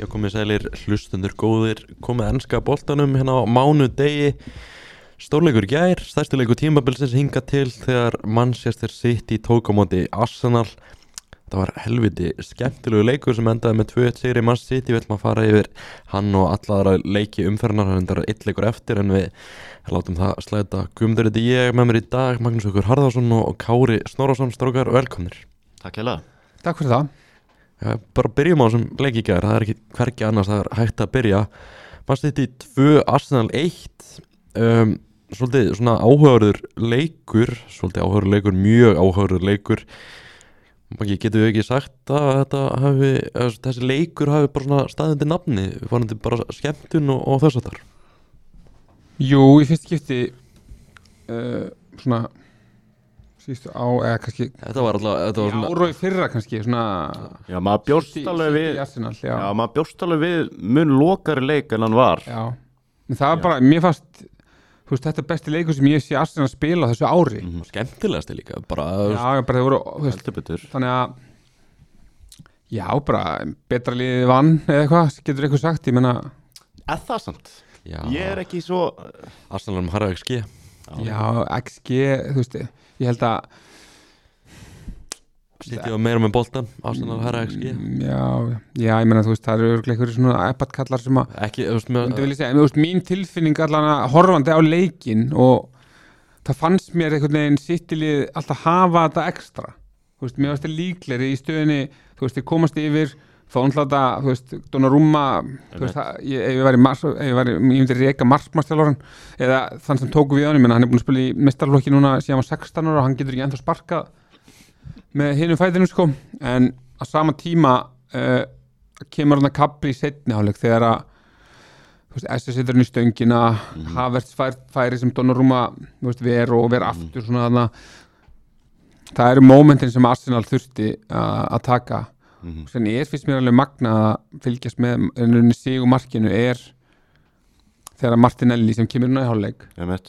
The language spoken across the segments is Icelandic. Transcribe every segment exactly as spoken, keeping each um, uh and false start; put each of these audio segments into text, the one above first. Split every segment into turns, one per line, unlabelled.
Já, komið sælir hlustundur góðir, komið enska boltanum hérna á mánudegi. Stórleikur í gær, stærsti leikur tímabilsins hingað til þegar Manchester City tók á móti Arsenal. Það var helviti skemmtilegu leikur sem endaði með tvö eitt sigri Man City. Við ætlum að fara yfir hann og alla aðra leiki umferðarnar. Hann endar eitt leikur eftir en við látum það slæta. Guðmundur heiti ég, með mér í dag Magnús Haukur Harðarsson og Kári Snorrason. Strákar, velkomnir.
Takk hérlega.
Takk fyrir það.
Já, bara byrjum á þessum leik í gær, það er ekki hvergi annars, það er hægt að byrja. Man City tvö, Arsenal eitt, um, svolítið svona áhugaverður leikur, svolítið áhugaverður leikur, mjög áhugaverður leikur. Maki, getum við ekki sagt að þetta hafi, þessi leikur hafi bara svona staðindi nafni, varandi bara skemmtun og, og þess að þar?
Jú, í fyrst skipti uh, svona síðustu á, eða kannski
Þetta var alltaf, þetta var svona
ára í fyrra kannski, svona
Já, maður bjóst
City-
alveg
City
við
Arsenal, já.
Já, maður bjóst alveg við mun lokari leik en hann var.
Já, en það var bara, mér fannst þú veist, þetta er besti leikur sem ég sé Arsenal spila á þessu ári.
Mhm.
skemmtilegasti líka, bara
Já, já, bara þeir voru, þú veist,
Heldur betur.
þannig að já, bara betra liðið vann eða eitthvað, getur eitthvað sagt, ég menna
Er það samt?
Já,
Ég er ekki svo
Arsenal um harra X G.
já, X G, þú veist, ég held að
City var meira með boltan, Arsenal harra X G.
Mm, Já, já, ég menna, þú veist, það eru örugglega einhverjir svona iPad-kallar sem að
Ekki, þú veist, með
myndi vilja segja, en þú veist, mín tilfinning allan að horfandi á leikinn og það fannst mér einhvern veginn sittilið alltaf hafa þetta ekstra, þú veist, mér varst það líklegri í stöðunni, þú veist, þið komast yfir þá náttúrulega, þú veist, Donnarumma þú veist, það, ég, ef ég væri mars, ef ég væri, ég myndi reka marsmarstjálfaran eða þann sem tóku við honum, en hann er búin að spila í meistaraflokki núna síðan hann var sextán ára og hann getur ekki ennþá sparkað með hinum fætinum sko, en á sama tíma uh, kemur hann að kapli í seinni hálfleik þegar að þú veist, S S setur hann í stöngina mm. Havertz fær, færi sem Donnarumma þú veist, ver og ver aftur svona þarna. Það eru mómentin sem Arsenal þurfti uh, að taka
Mhm.
sem er fyrst mér alveg magna að fylgjast með en sigur markinu er þegar Martinelli sem kemur inn á í hálfleik
Ég veit.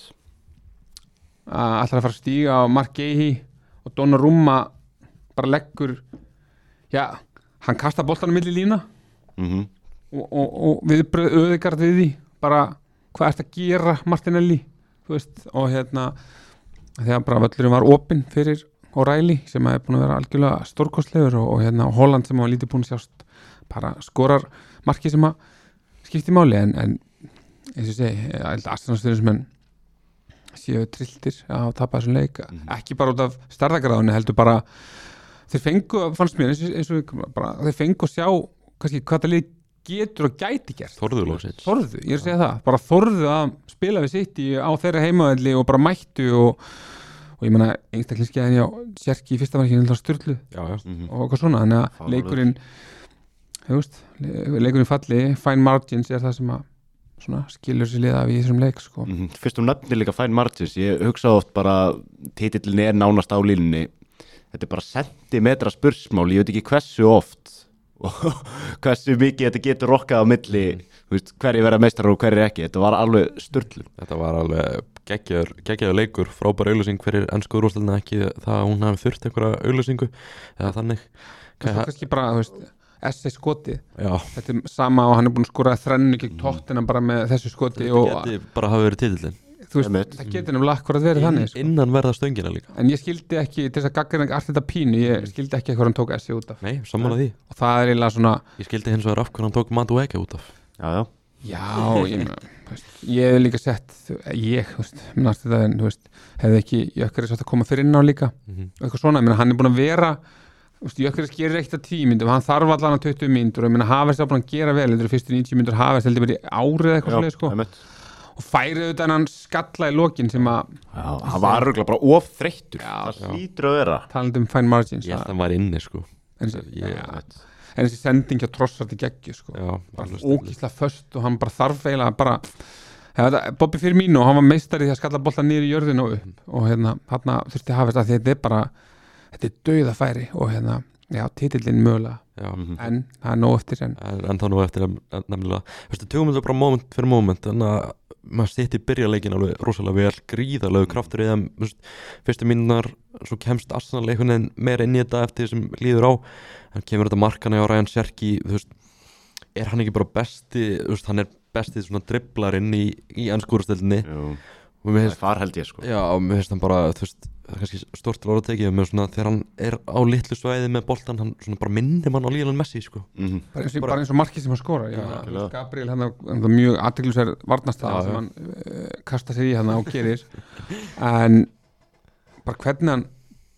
að ætlar að fara að stíga á Mark Guehi og Donnarumma bara leggur já, hann kastar boltanum milli lína
Mhm.
og, og, og við öðugard við því bara hvað ert að gera Martinelli þú veist, og hérna þegar bara völlurinn var opinn fyrir O'Reilly sem er búin að vera algjörlega stórkostlegur og, og hérna Holland sem var lítið búin að sjást bara skorar marki sem að skipti máli en, en eins og segi, ég held að Arsenal-stuðningsmenn séu trilltir að tapa þessum leik,
Mhm.
ekki bara út af stærðagráðunni, heldur bara þeir fengu, fannst mér eins og, eins og bara, þeir fengu að sjá kannski hvað það lið getur og gæti gert
Þorðu lóksins.
þorðu, ég er að segja það, bara þorðu að spila við City á þeirra heimavelli og bara mættu og, og ég meina einstaklingskeðan hjá Sjerki í fyrsta markinu er styrlu
Já, já.
Mhm.
og eitthvað svona, þannig að
Fáránlegur.
leikurinn þú veist, le- leikurinn falli fine margins er það sem að svona skilur sér liða við þessum leik sko.
Mhm. Fyrst um nefnir líka fæn margins. Ég hugsa oft bara titillin er nánast á línunni. Þetta er bara sentimetra spursmál. Ég veit ekki hversu oft og hversu mikið þetta getur rokkað á milli þú veist, hverju verða meistarar og hverju ekki. Þetta var alveg sturlum.
Þetta var alveg geggjaður, geggjaður leikur, frábær auglýsing fyrir ensku úrvalsdeildina, ekki það að hún hafi þurft einhverja auglýsingu eða þannig.
það er kannski bara, þú veist, S A skoti
Já,
þetta er sama og hann er búin að skora þrennu gegn Tottenham bara með þessu skoti
þetta
og
geti bara hafi verið titillinn.
þú veist,
Einmitt.
það getur nefnilega akkurat verið þannig sko.
Innan verða stöngina líka.
En ég skildi ekki, til þess að gaggrina allt þetta pínu, ég skildi ekki hvað hann tók S C út af.
Nei, sammála því.
Og það er eiginlega svona,
Ég skildi hins vegar af hvernig hann tók Matu ekki út af.
Já, já.
já, ég, meina, þú veist, ég hef líka sett, ég, þú veist, minnast þetta, en, þú veist, hefði ekki Jökkaris átt að koma fyrir inn á líka,
Mhm.
eitthvað svona, ég meina, hann er búin að vera, þú veist, Jökkaris gerir eitt að tíu mínútur, hann þarf allan að tuttugu mínútur, og ég meina, Havertz er búin að gera vel, þetta eru fyrstu níutíu mínútur Havertz, heldur verið árið eða eitthvað
Já,
svoleiðis, sko,
ég veit.
og færið auðvitað hann skalla í lokin sem að,
Já, hann var örugglega bara of þreyttur.
Já.
Það hlýtur að vera.
talandi um fine margins,
Ég held að hann var inni, sko.
en,
Ég-
ja, en þessi sending hjá Trossard í geggju, sko.
Já,
bara
alveg stundum.
ógísla föst og hann bara þarf eiginlega bara ja, Bobby Firmino, hann var meistari því að skalla bolta niður í jörðina og upp og hérna, hérna þurfti að hafa þetta því þetta er bara þetta er dauðafæri og hérna já, titillinn mögulega,
Já,
Mhm.
en það er nóg eftir en
en, en þá nú eftir nefn- nefnilega. Veistu, tökum þetta bara moment fyrir moment, þannig að maður sitt í byrja leikin alveg rosalega vel, gríðarlegu kraftur í þeim, þú veist, fyrstu mínunar, svo kemst Arsenal einhvern veginn meira inn í þetta eftir því sem líður á, en kemur þetta markana á Ryan Sjerki, þú veist, er hann ekki bara besti, þú veist, hann er bestið svona dribblarinn í, í ennskúrastöldinni
Jú,
og mér
það
finnst,
er far held ég sko
já, og mér finnst hann bara, þú veist, það er kannski stort til orða tekið, með svona, þegar hann er á litlu svæði með boltan, hann svona bara minnir mann á Lionel Messi, sko.
Mhm.
bara eins og,
Bara-
bara eins og markið sem hann skora já,
algjörlega.
Gabriel hann er mjög athyglisverð
Já,
varnarstaða
já.
sem hann uh, kasta sér í hann og gerir en bara hvernig hann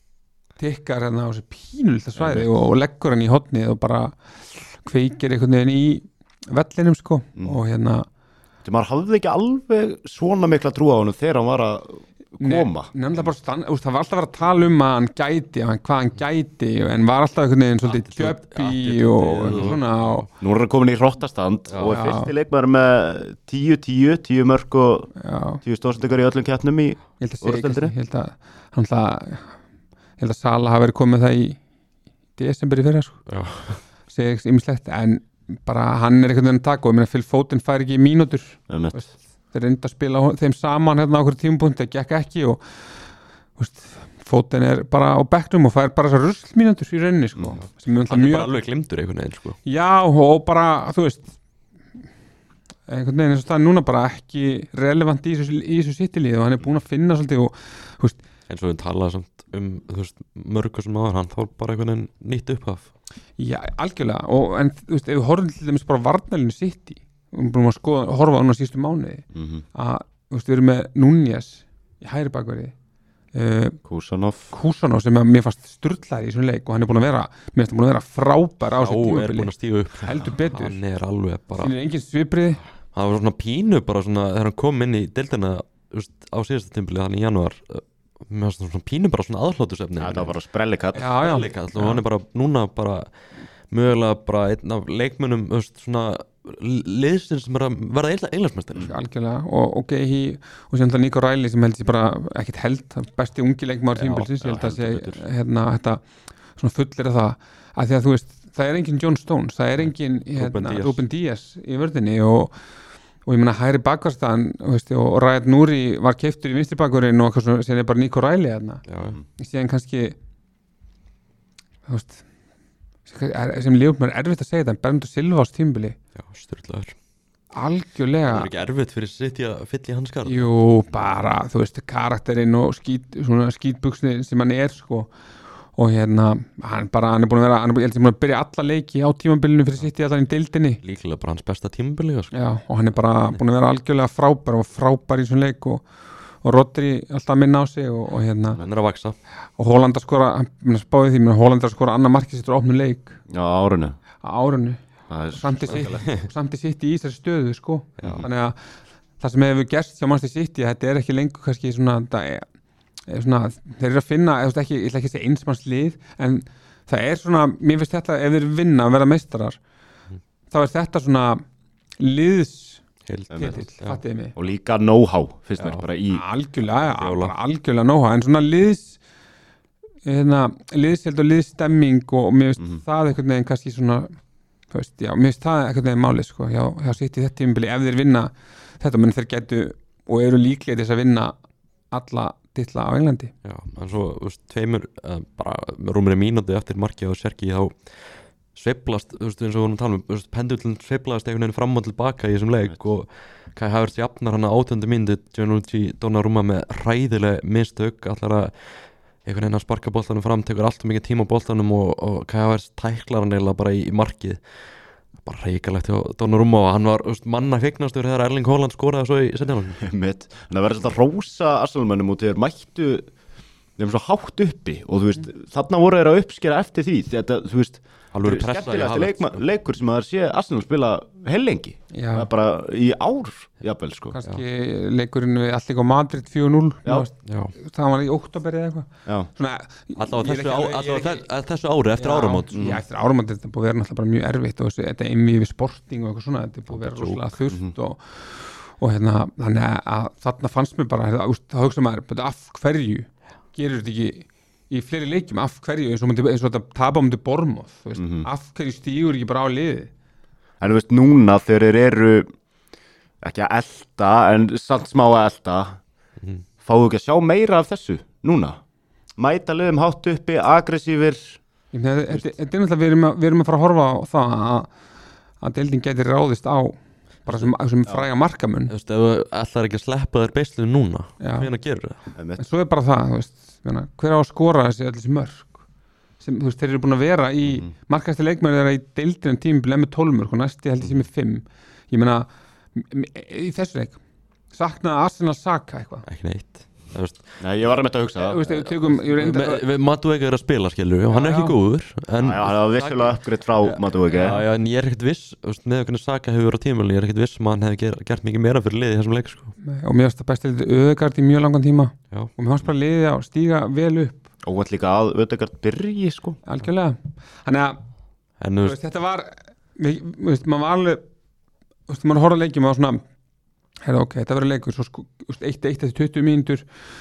tikkar hérna á þessu pínulta svæði og, og leggur hann í hotnið og bara kveikir einhvern veginn í vellinum sko
Mm.
og hérna
Þegar maður hafði ekki alveg svona mikla trú á honum þegar hann var að koma
nefnilega bara stann, úst, það var alltaf að vera að tala um að hann gæti að hann, hvað hann gæti en var alltaf einhvern veginn svolítið
Attitude-
tjöppi
attitude
og
og-
eitthvað svona og,
Nú er hann komin í hrottastand
Já.
og er
Já.
fyrsti leikmaður með tíu tíu, tíu mörg og
já,
tíu stóðsendingar í öllum keppnum í
ég held að segja
Úrvalsdeildinni?
ég held að hann alltaf ég held að Sala hafi verið komið það í desember í fyrra sko.
Já.
segja ekki ýmislegt en bara hann er einhvern veginn að taka og ég meina Phil Foden fær ekki í mínútur
Einmitt.
þeir reynda að spila hon- þeim saman hérna á okkur tímapunkt það gekk ekki og veist, Foden er bara á bekknum og fær bara þessar ruslmínútur í rauninni sko,
Mm.
sem er alltaf
Hann er
mjög
bara alveg glimtur einhvern veginn, sko.
já og bara þú veist einhvern veginn eins og það er núna bara ekki relevant í þessu, í þessu sittilíð og hann er búin að finna svolítið og
eins og við talaðum samt um, þú veist, mörgu sem áður, hann þá bara einhvern veginn nýtt upphaf.
já algjörlega og en þú veist ef við horfum til dæmis bara varnalinu sitt í við erum búin að skoða, horfa á núna síðustu mánuði
Mhm.
að þú veist við erum með Núñez í hægri bakverði uh,
Kusanov
Kúsanov sem að mér fannst sturlaði í þessum leik og hann er búin að vera mér finnst hann búin að vera frábær á
Já,
þessu
er búin
tímabili
að stíga upp.
heldur betur
Hann er alveg bara,
sínir engin svipriði
það var svona pínu bara svona, þegar hann kom inn í deildina, þú veist, á síðasta tímbili, hann í janúar, uh, mér finnst svona pínu bara svona aðhlátusefni.
Það var bara sprellikall
já já
Líka, og hann er bara núna bara mögulega bara einn af leikmönnum, þú veist, svona liðsinn sem er að verða eilansmestari.
algjörlega og, og Gehi og sem það Nico Riley sem held ég bara ekkit held það besti ungi leikmaður
Já,
tímbilsins ég held
já,
að sé
heldur betur.
hérna þetta svona fullir það að því að þú veist það er engin John Stones það er engin
Ruben
hérna,
Díaz.
Ruben Díaz í vörðinni og, og ég meina hæri bakvarstaðan veist, og Rayat Núri var keiftur í vinstri bakvarinn og eitthvað sem er bara Nico Riley hérna
Já,
síðan kannski þú veist er- sem lífum er erfitt að segja þetta en Bernardo Silva á tímbili
já, styrlaður.
algjörlega
Það er ekki erfitt fyrir sitt í að fylla í hans skar.
jú, bara, þú veist, karakterinn og skít, svona skítbuxni sem hann er sko og hérna, hann bara, hann er búin að vera hann er búin, ég held að hann er búin að byrja alla leiki á tímabilinu fyrir sitt í allan í deildinni
Líklega bara hans besta tímabili, sko.
já, og hann er bara búin að vera algjörlega frábær og frábær í þessum leik og, og Rodri alltaf að minna á sig og, og hérna,
Hann er að vaksa.
og Holland að skora hann minna spáði því, menn Holland að skora annar markið sittur á opnu leik
Já, árinu
á árunnu
Það er
samt í sitt samt í sitt í þessari stöðu sko
Já.
þannig að það sem hefur gerst hjá Manchester City að þetta er ekki lengur kannski svona, það er, er svona þeir eru að finna, eða þú veist ekki, ég ætla ekki að segja einsmanns lið en það er svona mér finnst þetta, ef þeir vinna að vera meistarar þá er þetta svona liðs
Heild.
titill,
Já.
fattiði mig
Og líka know-how, fyrst
Já.
mér, bara í
algjörlega,
Bjóla.
bara algjörlega nóha en svona liðs hérna, liðsheld og liðstemming og, og mér finnst
Mhm.
það einhvern veginn kannski svona þú veist, já, mér finnst það einhvern veginn máli sko, hjá, hjá sitt í þetta tímabili ef þeir vinna þetta, menn þeir getu og eru líklega til þess að vinna alla titla á Englandi
Já, en svo, þú veist, tveimur, uh, bara rúmur í mínúti eftir markið á Serki, þá sveiflast, þú veist, eins og við vorum að tala um, þú veist, pendullin sveiflast einhvern veginn fram og tilbaka í þessum leik og Kai Havertz jafnar hann á átjándu mínútu, Gianluigi Donnarumma með hræðileg mistök, allar að einhvern veginn að sparka boltanum fram, tekur alltaf mikið tíma á boltanum og, og Kai Havertz tæklar hann eiginlega bara í, í markið, bara reikalegt hjá Donnarumma og hann var, þú veist, manna fegnastur þegar Erling Haaland skoraði svo í setjálfum.
mitt En það verður svona rósa Arsenalmönnum út þegar mættu þeim svo hátt uppi og þú veist, þarna voru þeir að uppskera eftir því þetta, þú veist
Alveg pressa í
skemmtilegasti
Havertz,
leikma, leikur sem að það sé Arsenal spila hellengi
Já.
það er bara í ár jafnvel sko
kannski leikurinn við allir á Madrid fjögur núll
Já.
Já,
það var í oktober eða eitthvað
Já,
svona,
alltaf á
ég er
þessu,
ekki
á,
alveg- ég
alltaf
er
á
ekki-
þess- að þessu ári eftir
Já,
áramót.
já, eftir áramót, þetta er búið að vera náttúrulega bara mjög erfitt og þessi, þetta einvið við sporting og eitthvað svona þetta er búið að vera rosalega þurft og, og hérna, þannig að þarna fannst mér bara, hérna, úst, það hugsa maður betur, af hverju gerir þetta ekki í fleiri leikjum, af hverju eins og, myndi, eins og þetta tapa um til Bormoth veist,
Mhm.
af hverju stígur ekki bara á liði
en þú veist núna þegar þeir eru ekki að elta en samt smá að elta
Mhm.
fáðu ekki að sjá meira af þessu núna mæta liðum hátt uppi, aggressífir
Ég meina, þetta þetta er náttúrulega, við erum, að, við erum að fara að horfa á það að, að deildin geti ráðist á bara sem, sem fræga markamun.
Þú veist, ef þú ætlar ekki að sleppa þér beislu núna,
Já.
hvernig gerur það?
En svo er bara það, þú veist, meina, hver á að skora þessi, öll þessi mörk sem, þú veist, þeir eru búin að vera í mm. markasti leikmæri þeirra í deildin tímabil með tólf mörk og næsti held ég sem er fimm. Ég meina, í þessu leik saknaði Arsenal Saka eitthvað.
Ekki neitt. Það veist,
Nei, ég var að með þetta að hugsa
Þú veist, ef við tökum, ég reyndi
Me- við- Madueke er að spila, skilur og hann er
Já,
ekki
já.
góður en,
Já, það var vissulega uppgreitt frá Madueke
já, já, en ég er ekkert viss þú veist, með hvernig Saka hefur verið á tímulni ég er ekkert viss um að hann hefði ger, gert mikið meira fyrir liði í þessum leik sko.
og mér finnst það besti Ödegaard í mjög langan tíma
Já.
og mér fannst bara liðið að stíga vel upp
Óvænt líka að Ödegaard byrji sko
algjörlega. Þannig að
en
þú
þú
veist,
veist,
þetta var við, þú veist, maður var alveg þú veist, maður horfði að leikjum og var svona herra ok, þetta verður leikur svo sko, þú veist, eitt eitt eftir tuttugu mínútur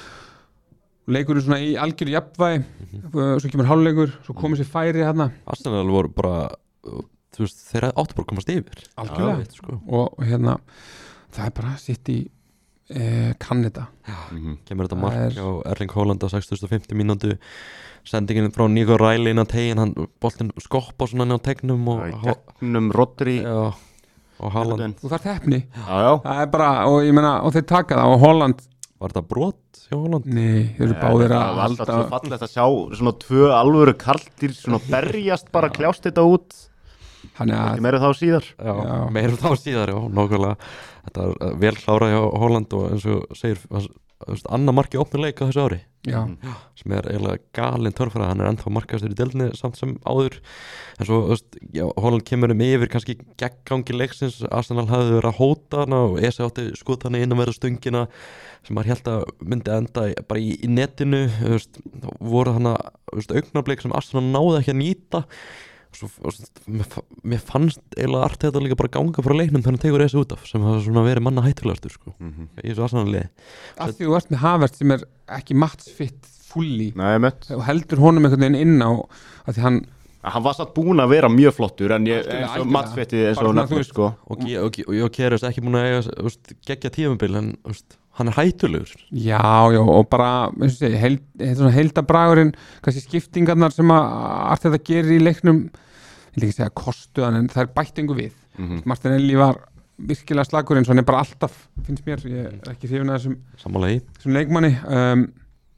leikurinn svona í algjöru jafnvægi svo kemur hálfleikur, svo komið sér færi hérna
Arsenal voru bara þú veist, þeir áttu bara að komast yfir
algjörlega
veit, sko.
og, og hérna það er bara sitt í eh, kannita
Mhm.
kemur þetta
Það
mark
er-
á Erling Haaland á sextugustu og fimmtu mínútu sendingin frá Nico Riley inn á tegin hann boltinn skoppa svona inn á tegnum og,
Í gegnum Rodri
já, og Haaland
þú þarf hefni,
Já, já
það er bara og ég meina, og þeir taka það og Holland
var þetta brot hjá Haaland?
nei, þeir eru báðir
Það
að
var alltaf
halda
svo fallegt að sjá svona tvö alvöru karldýr svona berjast bara kljást þetta út
hann er
ekki
að
meira þá síðar
Já,
Já.
meira þá síðar, já, nákvæmlega þetta er uh, vel klárað hjá Haaland og eins og segir, þú veist, annar marki opnuleik á þessu ári
já,
sem er eiginlega galinn törfæra hann er ennþá markastur í deildinni samt sem áður en svo, þú veist, já, Haaland kemur um yfir kannski geggangi leiksins Arsenal hafði verið að hóta hana og Ese átti skot hana inn að vera stöngina sem maður held að myndi enda í- bara í, í netinu, þú veist, voru hana augnablik sem Arsenal náði ekki að nýta Svo, og, svo, mér, fa- mér fannst eiginlega allt þetta líka bara ganga frá leiknum þannig að tegur Ese út af sem hafa svona verið manna hættulegastur sko,
Mhm.
í þessu Arsenal liði
að því þú ert með Havertz sem er ekki matchfit fulli
Nei, mitt
og heldur honum einhvern veginn inn á að því hann
Hann var satt búinn að vera mjög flottur en ég,
Algjörlega,
eins og
algjörlega.
mattsvetti eins
Bara
og
svona, þú
nefnir
veist,
sko
og, og, og, og, og Kjærus ekki búin að eiga þú veist, geggja tímabil en þú veist, hann er hættulegur
já, já, og bara eins og segi, held, svona heildabragurinn kannski skiptingarnar sem að allt þetta gerir í leiknum ég vil ekki segja kostu hann en það er bættingu við
Mhm.
Martinelli var virkilega slagur eins og hann er bara alltaf finnst mér, ég er ekki hrifin að þessum,
sammála í
þessum leikmanni um,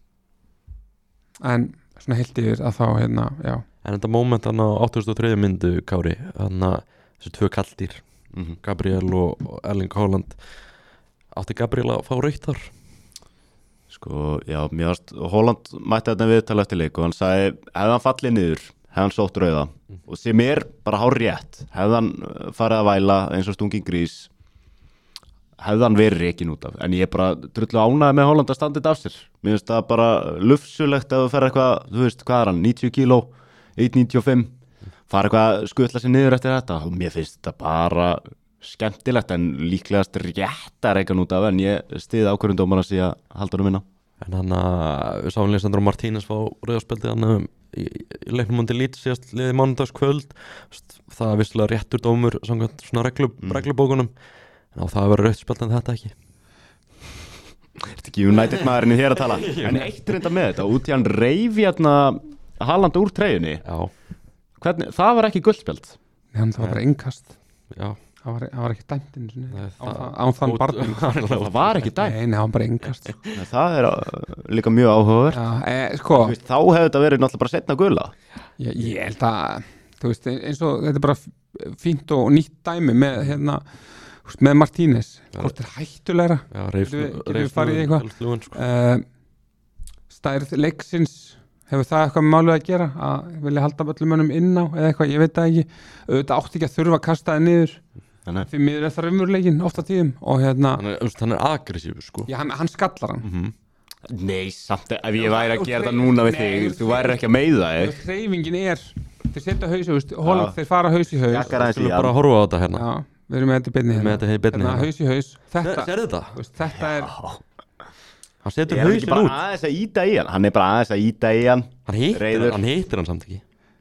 en svona heilt yfir að þá hérna, já,
en þetta moment hann á áttugustu og þriðju myndu Kári, hann að þessu tvö kalldýr
Mhm.
Gabriel og, og Erling Haaland átti Gabriel að fá rautt þar
Sko, já, mér varst Holland mætti þetta viðtala eftir leik og hann sagði hefði hann fallið niður, hefði hann sótt rauða og sem er bara hár rétt hefði hann uh, farið að væla eins og stungin grís hefði hann verið reikin út af en ég er bara drullu ánæði með Holland að standa þetta af sér mér finnst það bara lufsulegt ef þú fer eitthvað, þú veist, hvað er hann, níutíu kíló eitt komma níutíu og fimm fara eitthvað að skutla sér niður eftir þetta og mér finnst þetta bara skemmtilegt en líklegast rétt að reika út af en ég stiði ákvörðundómar að segja halda hann minna
en hann að við sáum Lisandro Martínez fá rauðarspjaldið hann um, í, í leiknum undir lít síðast liði mánudagskvöld það er vissilega réttur dómur samkvæmt svona reglu,
Mm.
reglubókunum en á það að vera rauðspjald en þetta ekki
Þetta ekki United maðurinn hér að tala En eitt reynda með þetta Út í hann reyfi hérna Haaland úr treyjunni
já,
Hvernig, það var ekki guldspjald
hann það var bara innkast
já
það var, það var ekki dæmt einu sinni
Nei,
á,
það-
það- á þann barning
Það var ekki dæmt
nei, nei, það var bara innkast
Nei, Það er uh, líka mjög áhugaverð
já, e, sko,
Þú veist, Þá hefði þetta verið náttúrulega bara setna gula
ég, ég held að þú veist, eins og þetta er bara f- fínt og nýtt dæmi með hérna, þú veist, með Martínez hvort er hættulegra
já, reif,
Getum við- getum við
reif
farið í eitthvað?
flugin, sko.
uh, stærð leiksins hefur það eitthvað með málið að gera að vilja halda öllum mönnum inn á eða eitthvað, ég veit það ekki auðvitað átti ekki að þurfa að kasta það niður
Þannig
því miður er það raunveruleikinn ofta tíðum og hérna,
hann er, þú veist, hann er aggressífur sko.
já, hann, hann skallar hann
mm
Nei, samt ef ég væri að gera þetta núna við
Nei,
þig Þú væri ekki að meiða þig
hreyfingin er þeir setja haus, þú veist, Holland, þeir fara haus í haus
Jakkar aðeins í
Skulum
hann
bara horfa á þetta hérna
já, við erum með þetta í beinni
Við erum með þetta í beinni
hérna,
hérna.
haus í haus þetta,
Sér þetta?
þú veist, þetta er
Hann setur
Ég er ekki
hausinn
bara
út
aðeins að íta í hann Hann er bara aðeins að íta í hann
Hann hittir
reiður.
hann, hann hittir hann samt ekki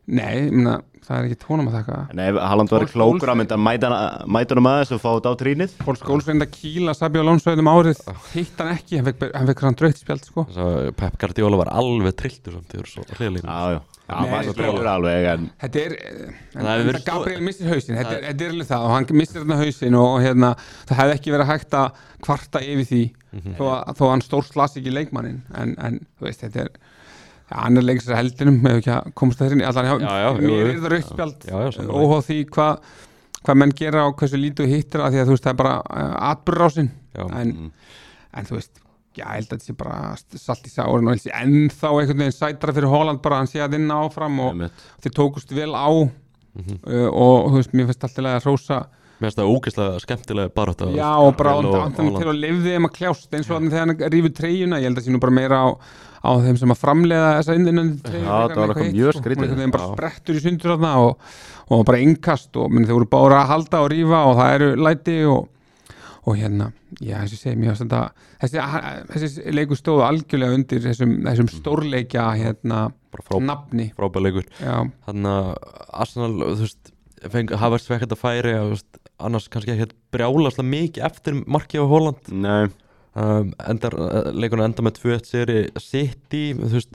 Nei, ég meina, það er ekki tónum að þakka
En ef Haaland var
Paul
klókur
Scholes-
að mynda mæta hann aðeins og fá þetta á trínið
Paul Scholes reyndi að kýla Sabi Alonso um árið, hitt hann ekki hann fekk, hann fekk hann drautt spjald sko.
Þess að Pep Guardiola var alveg trilltur samt þegar svo hliðalínu.
Já, já, já,
Nei,
maður
sko-
skilur alveg en
Þetta er, en,
Það hefur
en
verið
Gabriel missir hausinn, þetta,
það-
er- þetta er alveg það og hann missir þarna hausinn og, og hérna, það hefði ekki verið hægt að kvarta yfir því þó, að, þó að hann stór slas ekki leikmannin en, en þú veist, þetta er ja, hann er leiksir heldinum, ef ekki að komast það þér allan,
Já, já, jú,
mér
jú.
er það rauðspjald
Já, já, sannarlega.
óháð því hvað hva menn gera og hversu lítið hittir að því að þú veist, það er bara uh, atburðrásin
Já.
en, en þú veist já, ég held að þetta sé bara salt í sárin og helsi ennþá einhvern veginn sætra fyrir Holland bara hann sé að inn áfram og
einmitt.
þeir tókust vel á uh, og þú veist, mér finnst alltaf að rósa
Mér finnst það ógeðslega skemmtilega barátta.
já og bara
Gabriel og
ándan til
Haaland.
að lifði þeim að kljást eins og þannig þegar hann rífur treyjuna, ég held að sé nú bara meira á, á þeim sem að framleiða þessa innunandi treyju
Já, það var eitthvað mjög skrítið.
hún er bara
Já.
sprettur í sundur þarna og, og bara innkast og menn, þeir voru bara að halda og rífa og það eru læti og, og hérna, já þessi segi mér þetta, þessi, þessi leikur stóðu algjörlega undir þessum, þessum stórleikja hérna,
Bara frá,
nafni
frábæleikur.
já,
Þannig að Arsenal, þú veist, feng, hafa svekk þetta færi að, þú veist, annars kannski ekki brjálaslega mikið eftir markið á Holland.
Nei,
Um, endar, leikurinn enda með tvö eitt sigri City, þú veist,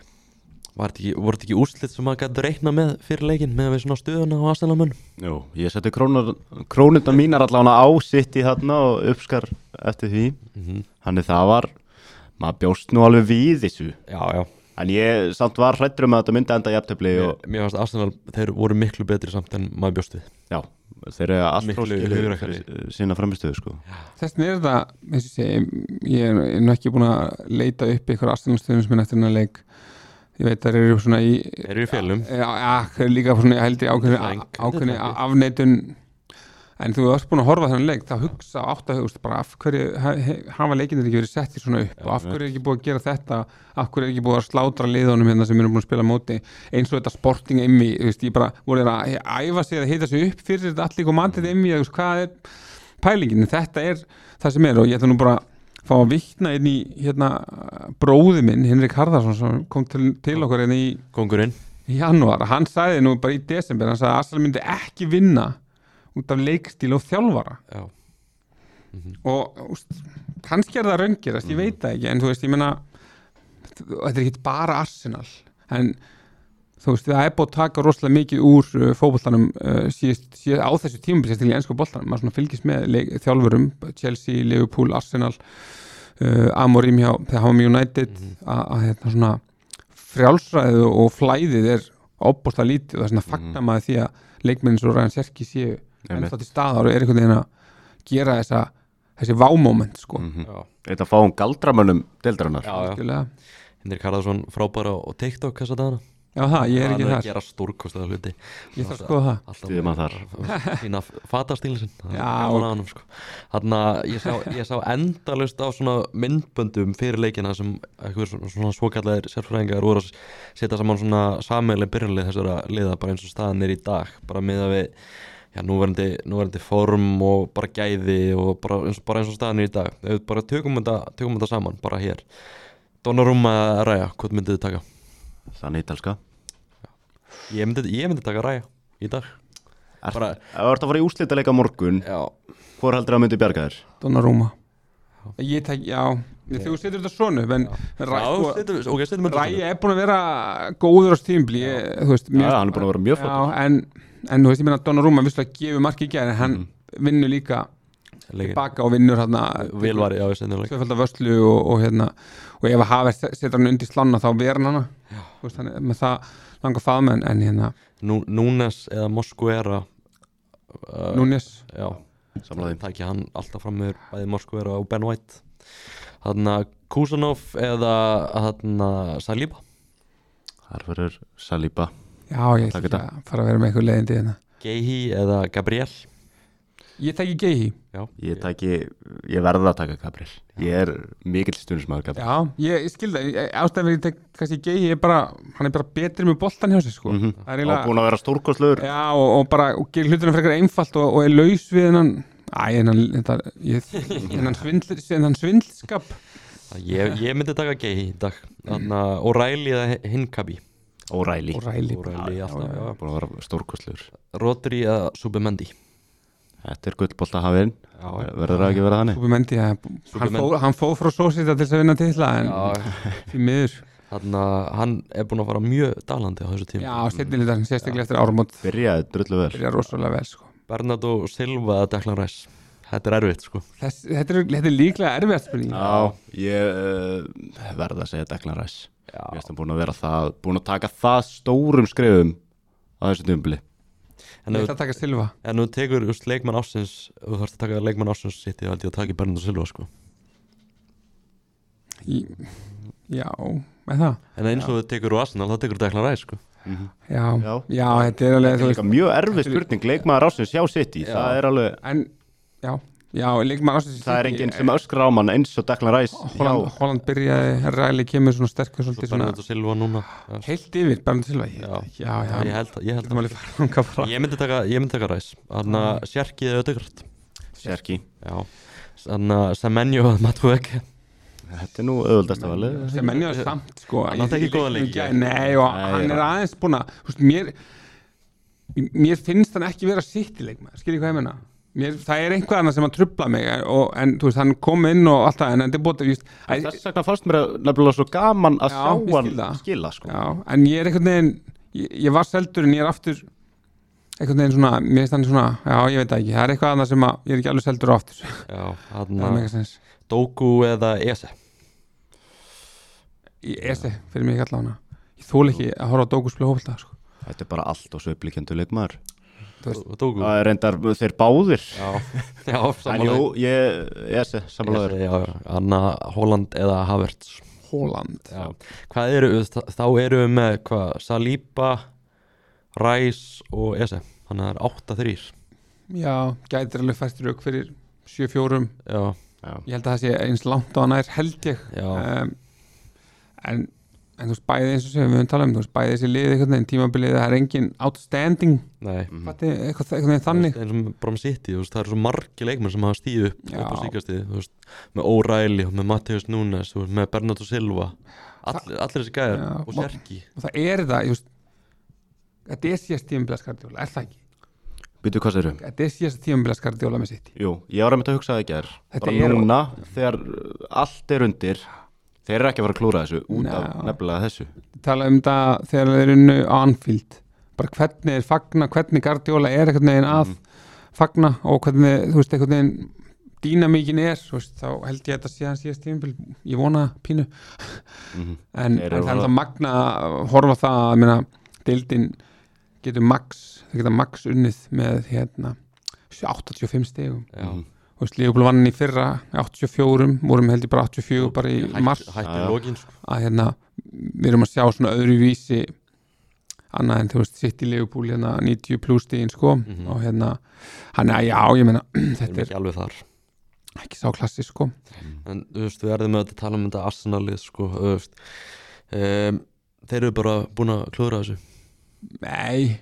var þetta ekki, voru þetta ekki úrslit sem maður gæti reikna með fyrir leikinn með við svona stöðuna á Arsenal-munum?
jú, ég seti krónuna mínar allavega á sitt í þarna og uppskar eftir því
Mm
Þannig það var, maður bjóst nú alveg við þessu
Já, já.
En ég samt var hræddur um að þetta myndi enda jafntefli
Mér,
og
mér fannst Arsenal, þeir voru miklu betri samt en maður bjóst við.
já, þeir eru allt
Miklu
fróskili
hugrakari.
sína framistöðu sko
þess vegna er þetta eins og ég segi, ég er, er nú ekki búin að leita upp ykkur Arsenal-stöðum sem er eftir hennar leik ég veit að þeir eru svona í
Þeir eru í félum.
já, já, þeir eru líka svona, ég held ég ákveðni
Flæng.
ákveðni afneitun en þú varst búin að horfa á þennan leik þá hugsa átt að hugsa bara af hverju ha- he- hafa leikinir ekki verið settir svona upp og af hverju er ekki búið að gera þetta af hverju er ekki búið að slátra liðunum hérna sem eru búin að spila á móti eins og þetta sporting emmi, þú veist, ég bara voru þeir að æfa sig að heita sig upp fyrir þetta allir og mandið emmi, þú veist, hvað er pælingin, þetta er það sem er og ég ætla nú bara að fá að vitna inn í hérna bróði minn, Henrik Harðarsson sem kom til, til okkur hérna í
Kongurinn.
í janúar, hann sagði nú bara í desember, hann sagði að Arsenal myndi ekki vinna út af leikstíl og þjálfara
Já.
og úst, kannski er það raungerast, ég veit það ekki en þú veist, ég meina þetta er ekki bara Arsenal en þú veist, það er búið að taka rosalega mikið úr uh, fótboltanum uh, síðast, síðast á þessu tímabil sérstaklega í ensku boltanum, maður svona fylgist með leik, þjálfurum, Chelsea, Liverpool, Arsenal uh, Amorim hjá Ham United að að hérna svona frjálsræðu og flæðið er óbúslega lítið og það er svona fagna maður því að leikmennin svo Ryan Serki séu ennþá til staðar og er einhvern veginn að gera þessa, þessi vámoment sko.
Mhm.
Já.
Þetta fáum galdramönnum deildarinnar
Já, já.
Skilja.
Henrik Harðarsson frábæra á TikTok þessa dagana.
Já, það, ég er
Hann
ekki
að
þar
gera stórkostlega hluti.
ég þarf að skoða það
Alltaf
Stuðum að þar.
Fína fatastíl sinn. Það er
Já,
gaman
ok.
að honum, sko. Þannig að ég sá, ég sá endalaust á svona myndböndum fyrir leikina sem eitthvað svona, svona svokallegir sérfræðingar voru að setja saman svona sameiginleg byrjunlið þessara liða bara eins og staðan er í dag. Bara með að við já, núverandi, núverandi form og bara gæði og bara eins, bara eins og staðan er í dag. Ef við bara tökum þetta, tökum þetta saman, bara hér. Donnarumma eða Raya, hvað myndið þið taka?
Þannig ítalska
Ég myndi, ég myndi taka Raya í dag.
Ert-
Bara-
Ef þú ert að fara í úrslitaleika á morgun
Já,
Hvor heldur að myndi bjarga þér?
Donnarumma ég tek, já, þú setur þetta svona upp, en
já
Ræ-
setjum, ok, setjum þetta
Ræi er búin að vera góður á tímbli þú veist,
Já,
mér-
hann er búin að vera mjög
já,
flottur
en, en þú veist, ég meina Donnarumma visslega gefur marki í gæri, en hann
Mhm.
vinnur líka
leikinn.
baka og vinnur hann
Vel var, já, ég setjum leik.
tvöfaldar vörslu og, og hérna og ef að hafa setur hann undir slanna þá ver hann hana þú veist, hann er með það langa faðmenn en hérna
Nú, Núnes eða Mosquera uh,
Núnes,
Já,
Samlaði
það ekki hann alltaf fram með bæði Mosquera og Ben White. Þannig að Kusanov eða þannig Saliba.
Þar verður Saliba
já, ég
Takk
ætla
þetta.
ekki að fara að vera með eitthvað leiðindi hérna
Gehi eða Gabriel.
ég tek í Gehi,
Já,
Ég, taki, ég verða að taka Gabriel Ég er mikill stundismæður Gabriel
já, ég, ég skilda ástæðan fyrir ég tek kannski Gehi er bara, hann er bara betri með boltan hjá sig sko,
mm -hmm.
það er
Og
eiginlega
búin að vera stórkostlegur
já, og, og bara, og gerir hlutunum frekar einfalt og, og er laus við hennan æ, hennan, þetta, ég, hennan svindl hennan svindlskap
ég, ég myndi taka Gehi í dag. Þannig að O'Reilly eða Hinkabi.
O'Reilly
O'Reilly
O'Reilly alltaf, já.
Búin að vera stórkostlur
Rodri eða Subimendi
Þetta er gullbolta hafinn
Já,
Verður það ekki að vera þannig?
Subimendi, hann,
Subimendi.
fóð, hann fóð frá Sósita til þess að vinna titla en
Já,
því miður
þannig að hann er búin að fara mjög dalandi á þessu tíma
Já, setni litar, sérstaklega eftir áramót
Byrjaði drullu vel
byrja rosalega vel sko.
Bernardo Silva eða Declan Rice Þetta er erfitt sko
Þess, þetta, er, þetta er líklega erfiðast spurning
Já, ég uh, verð að segja Declan Rice
Já.
Ég veist hann búin að vera það Búin að taka það stórum skrifum á þessu tímabili
En
Ég
ef
ætla að taka Silva
en þú tekur just, leikmann ásins og þú þarfst að taka leikmann ásins sitt ég held ég að taka Bernardo Silva sko
Í, Já, með það
En eins og þú tekur úr Arsenal þá tekur Declan Rice sko
Já, já,
Já.
þetta er alveg
Þetta
þú
er líka mjög erfið spurning Leikmaður ásins hjá City
Já.
Það er alveg
En, já, já, leikmaður ásins
Það er enginn sem öskrar á mann eins og Declan Rice
Holland,
hjá
Holland byrjaði, Ræli kemur svona sterkur
Svo
svolítið svona
Bernardo Silva núna Já,
heilt yfir, Bernardo Silva Já,
Já.
já, já,
Já, ég held það ég held
Þetta
það
má alveg fara þangað frá.
Ég myndi taka, ég myndi taka Rice Þannig að Sjerki eða Ödegard
Sjerki
Já Þannig að Semenyo eða Matueke
Þetta er nú auðvöldasta valið
sem menni var samt sko
Hann átti ekki góða leiki.
Nei, og
Nei,
hann
já.
er aðeins búin að þú veist, mér, mér finnst hann ekki vera sittileikmaður, skiljið hvað ég menna mér, það er einhvað annað sem að trubla mig og, en þú veist, hann kom inn og allt það en þetta er búin að,
Þess vegna fannst mér nefnilega svo gaman að
Já,
sjá
ég
hann
skil það.
skila sko.
já, en ég er einhvern veginn ég, ég var seldur en ég er aftur einhvern veginn svona, mér finnst hann svona já, ég veit það ekki, það er eitthvað annað sem að ég er ekki alveg seldur á aftur,
Já
það er
Þannig
mega
að
sens
Doku eða Ese
ég esi, fyrir mig ekki allavega ég þól ekki að horfa á Dókusbli hófalda sko.
Þetta er bara allt og sveiflíkjöndu leikmaður
Þú veist.
Doku
Það er reyndar þeir báðir
Já Já
En
samanlega
jú, ég, ég sé, samanlegaður
Já, já, Anna Holland eða Havertz
Holland
Já. Hvað eru, þá eru við með hvað, Saliba, Rice og Ese Þannig að það er átta þrýr
já, gætir alveg fært rauk fyrir sjö fjórum
Já,
Já.
ég held að það sé eins langt á hann er held ég
já,
um, en, en þú veist bæði eins og sem við höfum talað um þú veist bæði þessi liði einhvern veginn tímabilið það er engin outstanding
nei
Mhm.
fatti, eitthvað, eitthvað veginn þannig
eins og bara með City, þú veist, það eru svo margi leikmenn sem hafa stíð upp
Já.
upp á síkastið, þú veist, með O'Reilly og með Matheus Nunes, þú veist, með Bernardo Silva allir, allir þessi gæðar
Já,
og
ma-
Sjerki
og það er það, just, þetta er síðast tímabilið skardjóla, er það ekki?
Býtu hvað sérum?
Þetta er síðast tímabilið skardjóla með sitt
Jú, ég var að mynda að hugsa það ekki er
Þetta
Bara
er-
núna, þegar uh, allt er undir Þeir eru ekki að fara að klúra þessu út af
Ná.
nefnilega þessu
tala um það þegar þeir eru unnu á Anfield bara hvernig er fagna, hvernig Guardiola er einhvern veginn að fagna og hvernig, þú veist, einhvern veginn dýnamíkin er, þú veist, þá held ég að þetta sé hann síðast tímabil, ég vona pínu
mm -hmm.
en,
Þeir
en
eru
það er
bara-
það magna að horfa það að minna, deildin getur max, það geta max unnið með hérna áttatíu og fimm stegum
Já,
þú veist, Liverpool vann í fyrra áttatíu og fjögur, vorum held ég bara áttatíu og fjögur bara í
hætti,
mars
hætti
Já, já.
lókin sko.
að hérna, við erum að sjá svona öðru vísi annað en þú veist, sitt í Liverpool hérna níutíu pluss stíðin sko
Mhm.
og hérna, hann er já, ég meina
Þeir
þetta
eru
er
ekki alveg þar
ekki sá klassi sko
En þú veist, við erum með að tala um þetta Arsenalið sko, þú veist um, Þeir eru bara búin að klúðra þessu
nei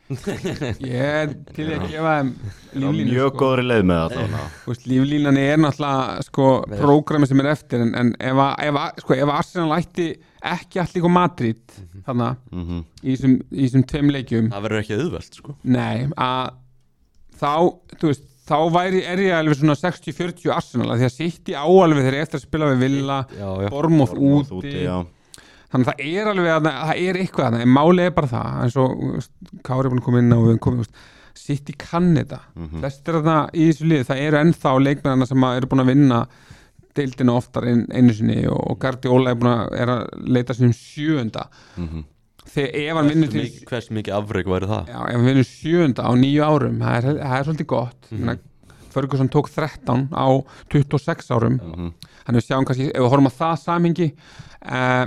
ég er til í að gefa þeim líflínu
Mjög
sko.
góðri leið með það þá.
Þú veist, líflínan er náttúrulega sko
Með-
prógrami sem er eftir en, en ef, að, ef, að, sko, ef Arsenal ætti ekki allir og Madrid þarna
Mhm.
í þessum, í þessum tveim leikjum
Það verður ekki auðvelt sko.
nei, að þá, þú veist, þá væri er ég alveg svona sextíu fjörutíu Arsenal af því að City á alveg þegar ég eftir að spila við Villa,
Já, já,
Bournemouth
Bournemouth
úti,
já.
þannig að það er alveg að það er eitthvað þarna, en máli er bara það eins og þú veist, Kári er búin að koma inn á og við komum, þú veist, City kann þetta
Mhm.
flestir þarna í þessu liði, það eru ennþá leikmennarna sem að eru búin að vinna deildina oftar en einu sinni og, og Guardiola er búin að, er að leita sér um sjöunda
Mhm.
þegar ef hann vinnur
hversu
til
mikið, hversu mikið afreg væri það
já, ef hann vinnur sjöunda á níu árum það er, það er svolítið gott
Mhm.
mm. Ferguson tók þrettán á tuttugu og sex árum
Mhm.
þannig við sjáum kannski, ef við horfum á það samhengi uh,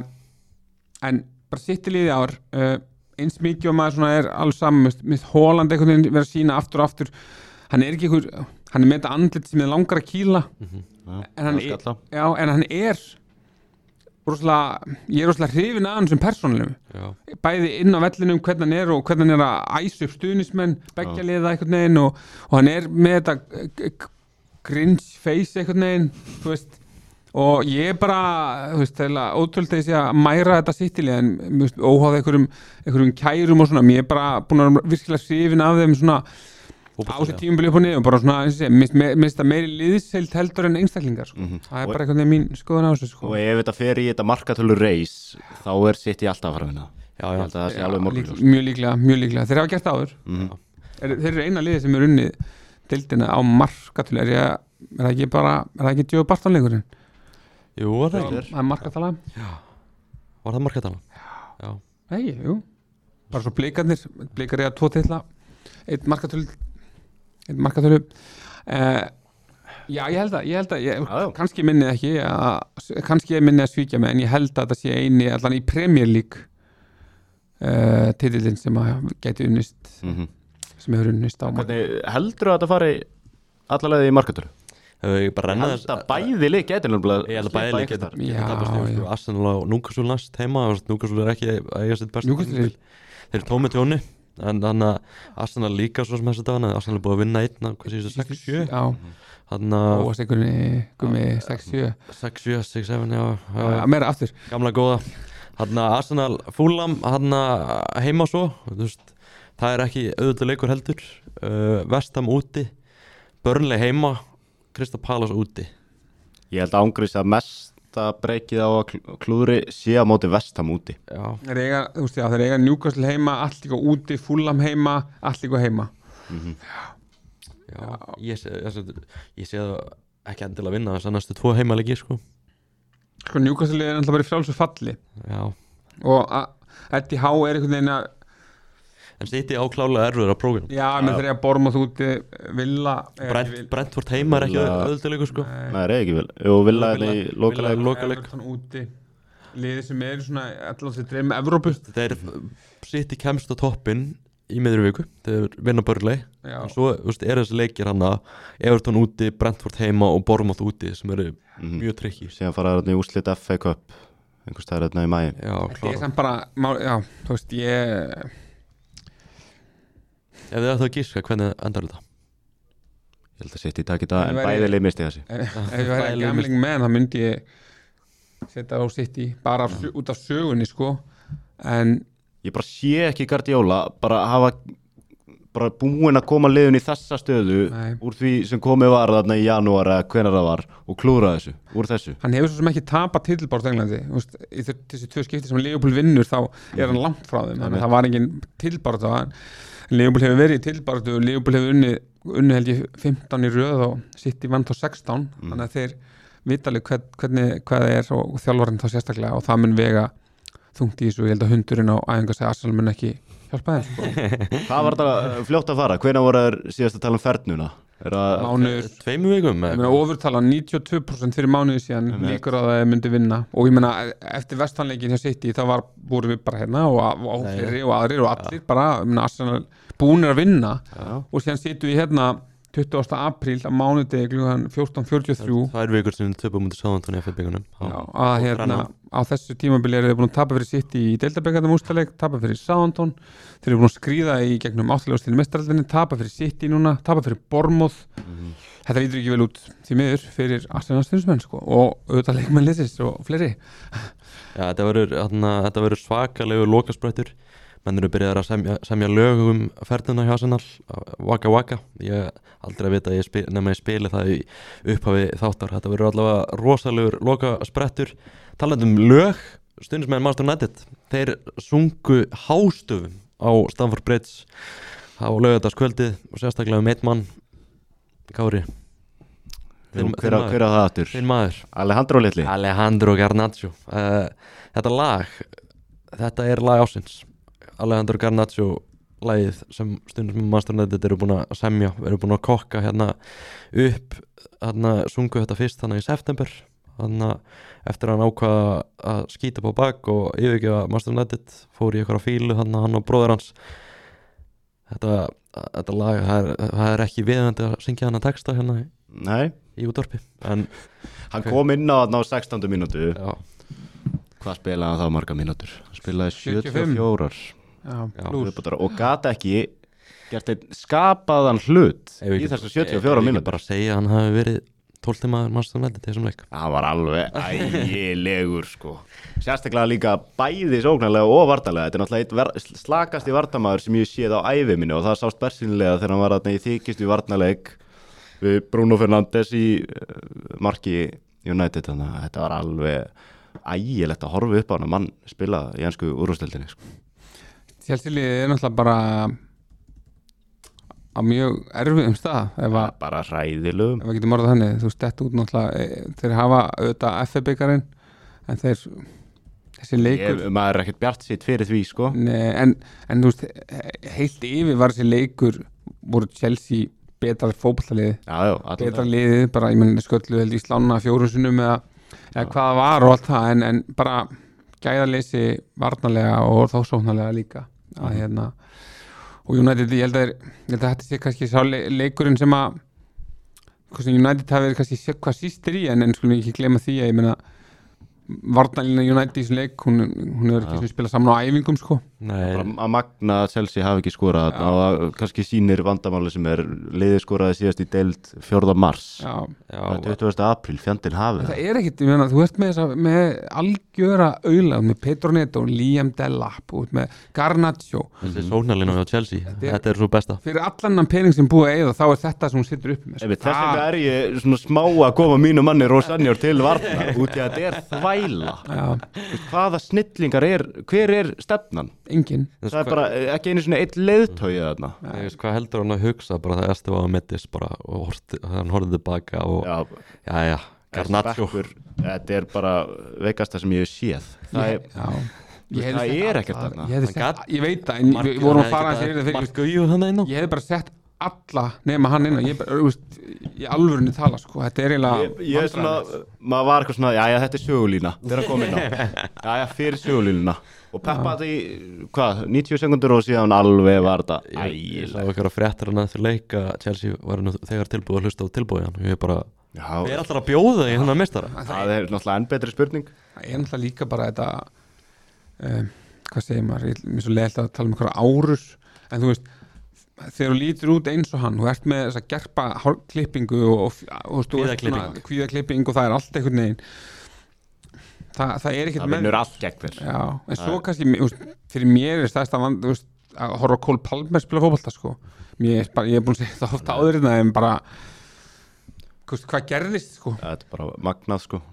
en bara sitt í liði ár uh, eins mikið og maður svona er alls saman með Holland einhvern veginn verið að sína aftur og aftur hann er ekki einhver, hann er með þetta andlit sem er langar að kýla
Já,
En hann
það
er-
skalla.
já, en hann er rosalega, ég er rosalega hrifin að hann sem persónulegum
Já,
bæði inn á vellinum hvernig hann er og hvernig hann er að æsa upp stuðnismenn beggja liða einhvern veginn og, og hann er með þetta eh, g- g- cringe face einhvern veginn þú veist, og ég bara, þú veist, ótrúlega þessi að mæra þetta City-lið en mér finnst óháð einhverjum, einhverjum kærum og svona, mér er bara búin að vera virkilega hrifinn af þeim svona á þessi tímabili upp og niður og bara svona, eins og segja, mér finnst það meiri liðsheild heldur en einstaklingar sko.
Mhm.
Það er bara einhvern veginn mín skoðun á þessu sko.
Og ef þetta fer í þetta markatölu reis þá er City alltaf að fara að vinna.
Já,
Ég
já,
held að það sé
Já,
alveg
lík,
morgunljós.
mjög líklega, mjög líklega, þeir hafa gert það áður
Mhm.
er, þeir eru eina liðið sem er unnið deildina á markatölu, er, ég, er það ekki bara, er það ekki Joe Barton leikurinn?
jú, var það ekki?
Það er markatala?
Var það markatala? Já,
Nei, jú, bara svo blikarnir blikar ég að tvo titla eitt markatölu eitt markatölu uh, já, ég held að, ég held að ég,
Já, já.
kannski minnið ekki að, kannski ég minnið að svíkja mig en ég held að það sé eini allan í Premier League uh, titillinn sem að gæti unnist
Mhm.
sem hefur unnist á
Hvernig heldur að þetta fari allalega í markatölu?
hefur ég bara
Ég
rennað
held að bæði lið getur nefnilega
Ég held að bæði leik
getur
getur
Já,
tapast yfir,
já.
sko, Arsenal á Newcastle næst heima og Newcastle er ekki að eiga sitt besta
Newcastle er-
tímabil. Þeir eru tómi tjóni en þannig að Arsenal líka svo sem þessi dagana Arsenal er búið að vinna einn af, hvað séu þetta, sex sjö
já,
þannig að
og einhvernig gummi sex sjö
sex sjö, sex sjö, já, já,
Já,
já,
meira aftur
gamla góða þannig að Arsenal Fulham þannig að heima svo þú veist, það er ekki auðvitað leikur heldur uh, West Ham úti Burnley heima Crystal Palace úti
Ég held ángrís að mesta breykið á að kl- klúðri sé á móti Vestham úti.
já,
þeir eiga, þú veist, já, þeir eiga Newcastle heima allt líka úti, Fulham heima allt líka heima
já, ég sé, ég sé, ég sé það ekki endilega vinna þess að næstu tvo heimalegi sko
sko Newcastle er alltaf bara í frjálsu falli
já,
og Eddie Howe er einhvern veginn að
en City áklálega erfur á prófinu
já, með þeirra Bournemouth úti Villa er
Brent,
ekki vil-
Brentford heima er ekki
Villa-
auðvitað sko
Nei,
Nei, er ekki vel. Jú, Villa er í
Villa-
lokaleg.
Villa- lokaleg.
Everton úti liði sem eru svona alltaf þeir dreif með Evrópu
þeir City kemst á toppin í miðri viku þeir vinna Burnley
já,
en svo þú veist, er þessi leikir hann að Everton úti, Brentford heima og Bournemouth úti sem eru
Mhm.
mjög trikki
Síðan fara þarna í úrslit F A Cup einhvers staðar þarna í mæi.
já,
þetta er
klára
samt bara má, já, þú veist, ég
ef þið ættu að gíska, hvernig endar þetta?
Ég held að City taki það, en
Ég væri-
bæði lið misti þessi.
ef ég væri
Bæði
gambling menn þá myndi ég setja á City bara af,
Mm.
sjö- út af sögunni sko en
Ég bara sé ekki Guardiola bara hafa bara búin að koma liðun í þessa stöðu
Nei.
úr því sem komið var þarna í janúar eða hvenær það var og klúra þessu, úr þessu.
hann hefur svo sem ekki tapað titilbárt Englandi þú veist, í þe- þessi tvö skipti sem Liverpool vinnur þá er hann langt frá þeim þannig að það var engin titilbárt en Liverpool hefur verið í titilbáratu og Liverpool hefur unni, unni held ég fimmtán í röð og City vann þá sextán þannig að þeir vita alveg hvern, hvernig hvað það er og, og þjálfarinn þá sérstaklega og það mun vega þungt í þessu og ég held að hundurinn á æfinga segja Arsenal mun ekki hjálpa þeim sko.
Hvað var þetta fljótt að fara? Hvenær voru þær síðast að tala um fernuna? Er það
mánuður
Tveimu vikum?
Ég meina ofurtala níutíu og tvö prósent fyrir mánuði síðan
Einmitt.
líkur að það myndi vinna og ég meina eftir vestanleikin hjá City þá var, voru við bara hérna og, og
Nei.
fleiri og aðrir og allir bara, ég meina Arsenal búnir að vinna
Já.
og síðan situm við hérna tuttugasta apríl á mánudegi klukkan fjórtán fjörutíu og þrjú
Tvær vikur sem töpum mútið Southampton í F A-byggunum
Já, að hérna á þessu tímabili eru þið búin að tapa fyrir City í deildabekandum úrstæðleik, tapa fyrir Southampton þeir eru búin að skríða í gegnum áttalegustil mestraraldinni, tapa fyrir City núna tapa fyrir Bournemouth þetta lítur ekki vel út því miður fyrir Arsenal stundismenn sko, og auðvitað leikmenn liðsins og fleiri
Já, þetta verður, þarna, þetta verður svakalegu lokasprættur menn eru byrjaðar að semja, semja lög um ferðina hjá Arsenal Waka Waka, ég aldrei að vita að ég spil, nema ég spili það í upphafi þáttar, þetta verður allavega rosalegur lokasprættur, talandi um lög stundismenn Manchester United þeir sungu hástöfum á Stamford Bridge á laugardagskvöldið og sérstaklega um einn mann Kári
Jú,
Þinn-
hver,
þinn
á- hver á það aftur?
þinn maður
Alejandro Litli.
Alejandro Garnacho uh, þetta lag þetta er lag ásins Alejandro Garnacho lagið sem stundum með Manchester United eru búin að semja eru búin að kokka hérna upp hérna sungu þetta fyrst þannig í september þannig eftir að hann ákvaða að skýta på bak og yfirgefa Manchester United fór í eitthvað fílu þannig hann og bróður hans þetta, þetta lag það er, það er ekki viðandi að syngja hann að texta hérna í,
Nei,
í útvarpi en
hann
Ok.
kom inn á þarna á sextándu mínútu.
já,
Hvað spilaði hann þá marga mínútur? Hann spilaði
sjötíu og
sjötíu og
fimm.
fjórar
Já,
Já.
plús.
viðbótar og gat ekki gert einn skapaðan hlut
Ef við
í
ekki-
þessu sjötíu og
ef
fjórar
við ekki
mínútur.
bara segja að hann hafi verið tólfti maður Manchester United þessum leik.
Það var alveg ægilegur sko. Sérstaklega líka bæði sóknarlega og varnarlega. Þetta er náttúrulega eitt slakasti varnarmaður sem ég séð á ævi minni og það sást bersýnilega þegar hann var þarna í þykist við varnarleik við Bruno Fernandes í marki United. Þannig að þetta var alveg ægilegt að horfa upp á hann að mann spila í ensku úrvalsdeildinni sko.
Chelsea er náttúrulega bara á mjög erfiðum stað ef að
bara hræðilegum
ef við getum orðað þannig, þú veist, þetta út náttúrulega þeir hafa auðvitað F A-byggarinn en þeir, þessi leikur
ég, maður er ekkert bjart sitt fyrir því sko.
Nei, en, en þú veist, heilt yfir var þessi leikur voru Chelsea betra fótballaliði betra liðið, bara ég menn sköllu held í slána fjórum sinnum eða, eða hvað það var og allt það, en, en bara gæðaleysi varnarlega og þó sóknarlega líka að hérna og United, ég held að, ég held að þetta sé kannski sá leikurinn sem að United hafi verið kannski sé hvað sístir í en en skulum ekki gleyma því að ég meina varnarlína United í þessu leik hún, hún hefur ekki spilað saman á æfingum sko.
Nei,
að magna að Chelsea hafi ekki skorað og kannski sýnir vandamáli sem er liðið skoraði síðast í deild fjórða mars
já,
já,
tuttugasta apríl, fjandinn hafi
það er ekkit, ég meina, þú ert með, þessa, með algjöra auðla, með Pedro Neto Liam Delap, með Garnacho
þessi sóknarlína á Chelsea þetta er, þetta er svo besta
fyrir allan pening sem búið að eyða þá er þetta sem hún situr upp með
þess vegna er ég svona smá að koma mínu manni Rosanjor til varna út í að þetta er þvæla hvaða snillingar er, hver er stefnan?
Engin.
Það er bara ekki einu svona eitt leiðtogi þarna.
Ég veist hvað heldur hann að hugsa bara það erstu að meddis bara og horti, hann horfði tilbaka og já, já, já Garnacho.
Þetta er bara veikasta sem ég hef séð. Það er,
já,
það er ekkert þarna.
Ég, sett, ég veit það, en við vorum að fara að segja þetta ég hef bara sett alla nema hann inn og ég bara, veist, í alvörunni tala sko, þetta er eiginlega
ég, ég er svona, maður var eitthvað svona, já, já, þetta er sögulína þegar að koma inn á, já, já, fyrir sögulínuna og peppa þetta í, hvað, níutíu sekundur og síðan alveg var þetta ægilega.
Ég sá ekki að fréttar hann að þau leika Chelsea var nú þegar tilbúið að hlusta á tilbúið og ég bara, við erum alltaf að bjóða í hennar mestara.
Það er náttúrulega enn betri spurning.
Það er náttúrulega líka bara þetta um, hvað segir maður, ég er svo leiðilegt að tala um einhverja árus, en þú veist þegar þú lítur út eins og hann þú ert með þessa gerpa klippingu og, og, og kvíðaklipping og það er allt einhvern veginn Þa, það er ekkert
það vinnur allt gegn þér
já, en svo kannski, úst, fyrir mér er stærsta vand úst, að horfa Cole Palmer spila fótbolta sko. ég, bara, ég er búin að segja það ofta áður en bara úst, hvað gerðist sko.
Það er bara magnað sko.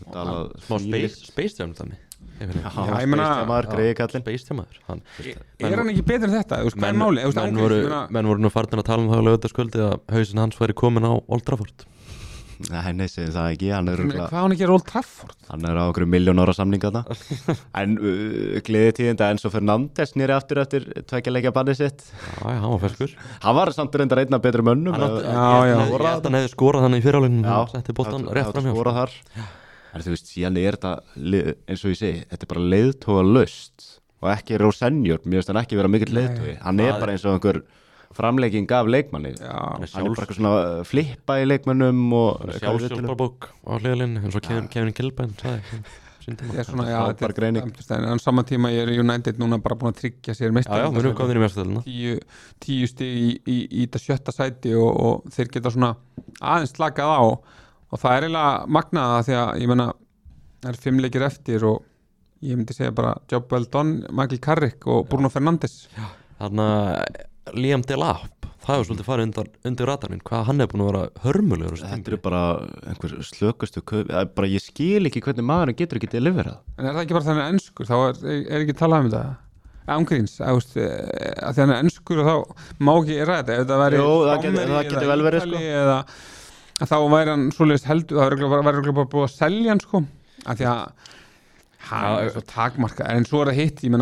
smá space jam þannig
Já, ég meina
Space-tjámaður
Er hann ekki betur en þetta? Þú veist, hvað er máli?
Menn voru, menn voru nú farnir að tala um það á laugardagskvöldi að hausinn hans væri komin á Old Trafford
Nei, nei, segir það ekki hann er
Hvað hann ekki er Old Trafford?
Hann er á okkur miljón ára samninga þarna En uh, gleði tíðinda Enzo Fernandes nýri aftur eftir tveggja leikja bannið sitt
Já, já, hann var ferskur
Hann var samt reyndar einn af betri mönnum
Hann átt, já, já, ég held að hann hefði skorað hann í fyrirháleiknum
Já,
setti boltan rétt fram
hjá En þú veist, síðan er þetta, eins og ég segi, þetta er bara leiðtóga laust og ekki Rosenjör, mér veist hann ekki vera mikill leiðtógi, hann er bara eins og einhver framlegging af leikmanni,
Já,
hann er bara eitthvað svona flippa í leikmannum og
sjálfsjálfarbók á hliðalinn, eins og Kevin, Kevin Kilben sagði,
það er svona, já,
þetta er greining.
En saman tíma ég er United núna bara búin að tryggja sér meistar.
Já, já, við erum komin í mestardelina.
Tíu, tíu stig í, í, í þetta sjötta sæti og, og þeir geta svona aðeins slakað á og það er eiginlega magnaða því að ég meina það er fimm leikir eftir og ég myndi segja bara job well done Michael Carrick og Bruno Fernandes
Þarna
Liam Delap það hefur svolítið farið undir, undir radarinn hvað hann er búin að vera hörmulegur
Þetta er bara einhver slökustu bara ég skil ekki hvernig maðurinn getur ekki deliverað
En er það ekki bara þannig enskur þá er, er ekki talað um þetta ángríns að því hann er enskur og þá má ekki ræða þetta ef það væri
Jó, það getur, það getur vel verið sko.
eða að þá væri hann svoleiðis heldur, það væri örugglega bara búið að selja hann sko, af því að hann er svo takmarka, en svo er það hitt ég meina,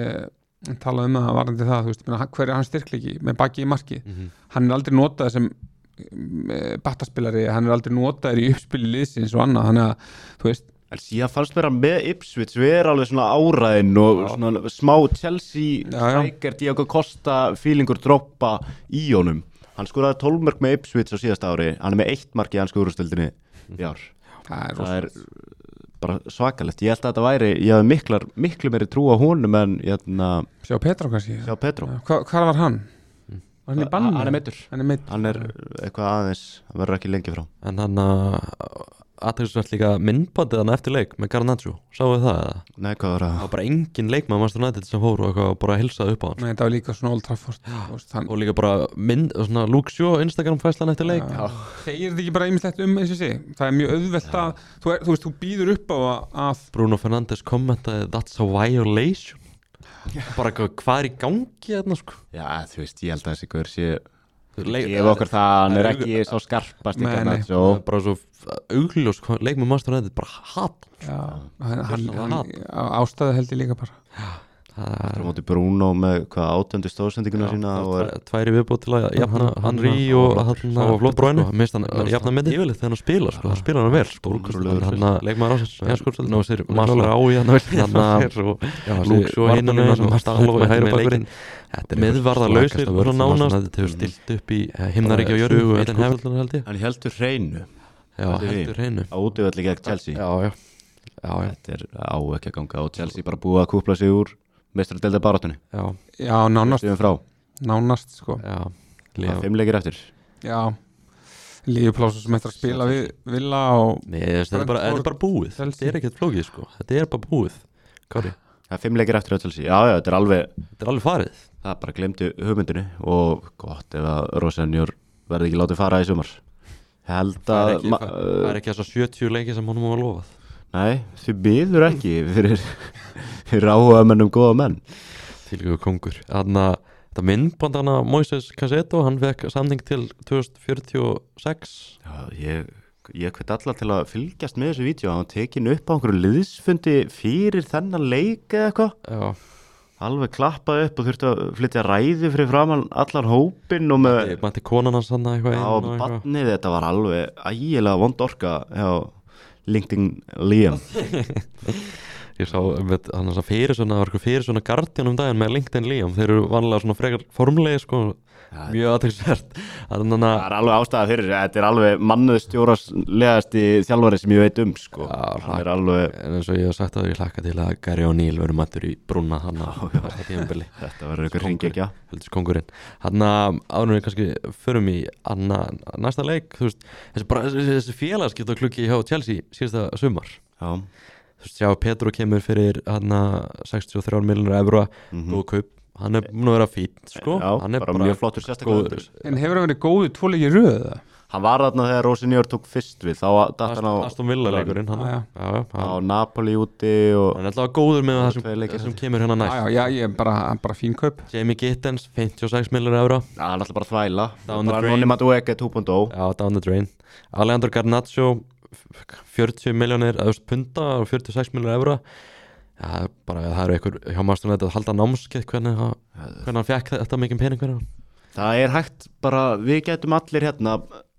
ég talaði um það varandi það, þú veist, ég meina, hver er hann styrkleiki með baki í marki, mm -hmm. hann er aldrei notað sem battaspilari, hann er aldrei notaður í uppspili liðsins og annað, þannig að, þú veist
En síðan fannst mér að með Ipswich vera alveg svona áræðin og já. Svona smá Chelsea strækir Diego Costa feelingur droppa í honum Hann skoraði tólf mörk með Ipswich á síðasta ári hann er með eitt mark í hansku úrvalsdeildinni í ár
Það er,
það er bara svakalegt ég held að þetta væri, ég hafði miklar, miklu meiri trú á honum en jæna,
Sjá Petro kannski
Sjá Petro
Hva, Hvar var hann? Var hann í banni?
Hann er meiddur.
Hann er meiddur.
Hann er eitthvað aðeins, hann verður ekki lengi frá.
En hann að aðtækisvært líka myndbandið hann eftir leik með Garnacho, sáu þið það eða?
Nei, hvað var
Það
það?
var bara engin leikmaður Manchester United sem fór og eitthvað bara hilsaði upp á hann
Nei, þetta var líka svona Old Trafford þú veist, hann,
og líka bara mynd, og svona Luke Shaw Instagram fæslan eftir leik
Já. Segir þetta ekki bara ýmislegt um eins og sé það er mjög auðvelt að þú, er, þú veist, þú býður upp á að
Bruno Fernandes kommentaði that's a violation bara eitthvað, hvað er í gangi þarna sko
Já, þú veist, ég held að þessi gaur sé
Leik-
Ef okkur það, hann er
Nei,
ekki svo skarpast
Nei,
ekki
nei.
hann
Það
svo
er bara svo augljós leik með Manchester United bara hat
já, hann, hann,
Gjörsamlega
hann ástæði held ég líka bara
það
Það
er
er móti Bruno með hvað átöndu stóðsendinguna sína og er
tvæ- tværi viðbútt til að jafna
Hann-
Henry
hann-
og
hann-
hann
það var
og flott bróinu
sko.
mist hann jafna myndi yfirleitt þegar hann spila sko, það spila hann vel sko
Stórkostlegur.
hann að leikmaður ásins já sko ná sér
Klálega.
maslar á í hann þannig að Luke Shaw hinna sem var stál og hægri bakverðin miðvarða lausir og nánast þetta hefur stilt upp í himnaríkja og jörgu og einn hefðlunar held ég
Hann heldur hreinu
já heldur hreinu
á útivelli gegn Chelsea
já já já já
Þetta er á ekki að ganga og Chelsea bara búið að kúpla sig úr meistaradeilda baráttunni
já
já, nánast,
Síðan frá,
nánast sko
já
það
já
er fimm leikir eftir
já, Líuplásu sem eftir að spila við Villa og
Nei, þetta er bara, þetta er bara búið
Chelsea.
þetta er ekkert flókið sko þetta er bara búið Kári
Það er fimm leikir eftir á Chelsea Já, já, þetta er alveg
þetta er alveg farið
Það bara glemdi hugmyndinu og gott ef að Rosenjör verði ekki látið fara í sumar Ég held
það er
að
ekki,
ma-
það, það er ekki þess að sjötíu leiki sem honum var lofað
Nei, því byður ekki fyrir, fyrir áhuga mennum góða menn
Þvílíkur kongur Þannig að þetta myndband hana Moises Cassetto hann fekk samning til tvö þúsund fjörutíu og sex
Já, ég, ég hveit alla til að fylgjast með þessu vídeo hann tekin upp á einhverju liðsfundi fyrir þennan leik eða eitthvað
Já,
alveg klappað upp og þurfti að flytja ræði fyrir framann allan hópinn og með
ég mætti konan hans hann eitthvað inn
á
og eitthvað.
barnið, þetta var alveg ægilega vond orka hjá LinkedIn Liam
Ég sá um þetta, hann að fyrir svona, það var eitthvað fyrir svona Guardian um daginn með LinkedIn Liam þeir eru vanlega svona frekar formlegi sko,
Já,
mjög aðtilsvert Þannig
það
að
er alveg ástæða fyrir þessu. Þetta er alveg mannuðstjóraslegasti þjálfari sem ég veit um sko.
Já,
hann er alveg
en eins og ég hef sagt að ég hlakka til að Gary O'Neill verður mættur í brúna hann á þetta tímabili
þetta verður ykkur hringekja
heldur skongurinn hann að ánum við kannski förum í anna, næsta leik þú veist, þessi, bara, þessi, þessi félagskipta klukki hjá Chelsea síðasta sumar
Já,
þú veist, sjá Pedro kemur fyrir hann að sextíu og þrjár miljónir evra
mhm.
góð kaup, hann er búin að vera fínt sko,
Já,
hann er
bara
bara,
mjög flottur sérstaklega
góður
en hefur hann verið góðu tvoleiki röð eða?
Hann var þarna þegar Rosenjör tók fyrst við þá datt hann á,
Aston Villa leikurinn hann,
Já, já.
já, já,
á
hann,
Napoli úti og
hann er alltaf góður með það
Tveir
sem,
leikir.
sem kemur hérna
já,
næst
já, já, ég er bara, bara fín kaup
Jamie Gittens, fimmtíu og sex miljónir evra
Já, hann er alltaf bara að þvæla
Down the
bara
drain.
Nonni Madueke tvö punkt núll
Já, down the drain Alejandro Garnacho fjörutíu miljónir, eða þú veist, punta og fjörutíu og sex miljónir evra Já, bara það eru einhver hjá Master United að halda námskeið hvernig, hann- hvernig hann fekk þetta mikið pening hvernig
Það er hægt bara, við getum allir hérna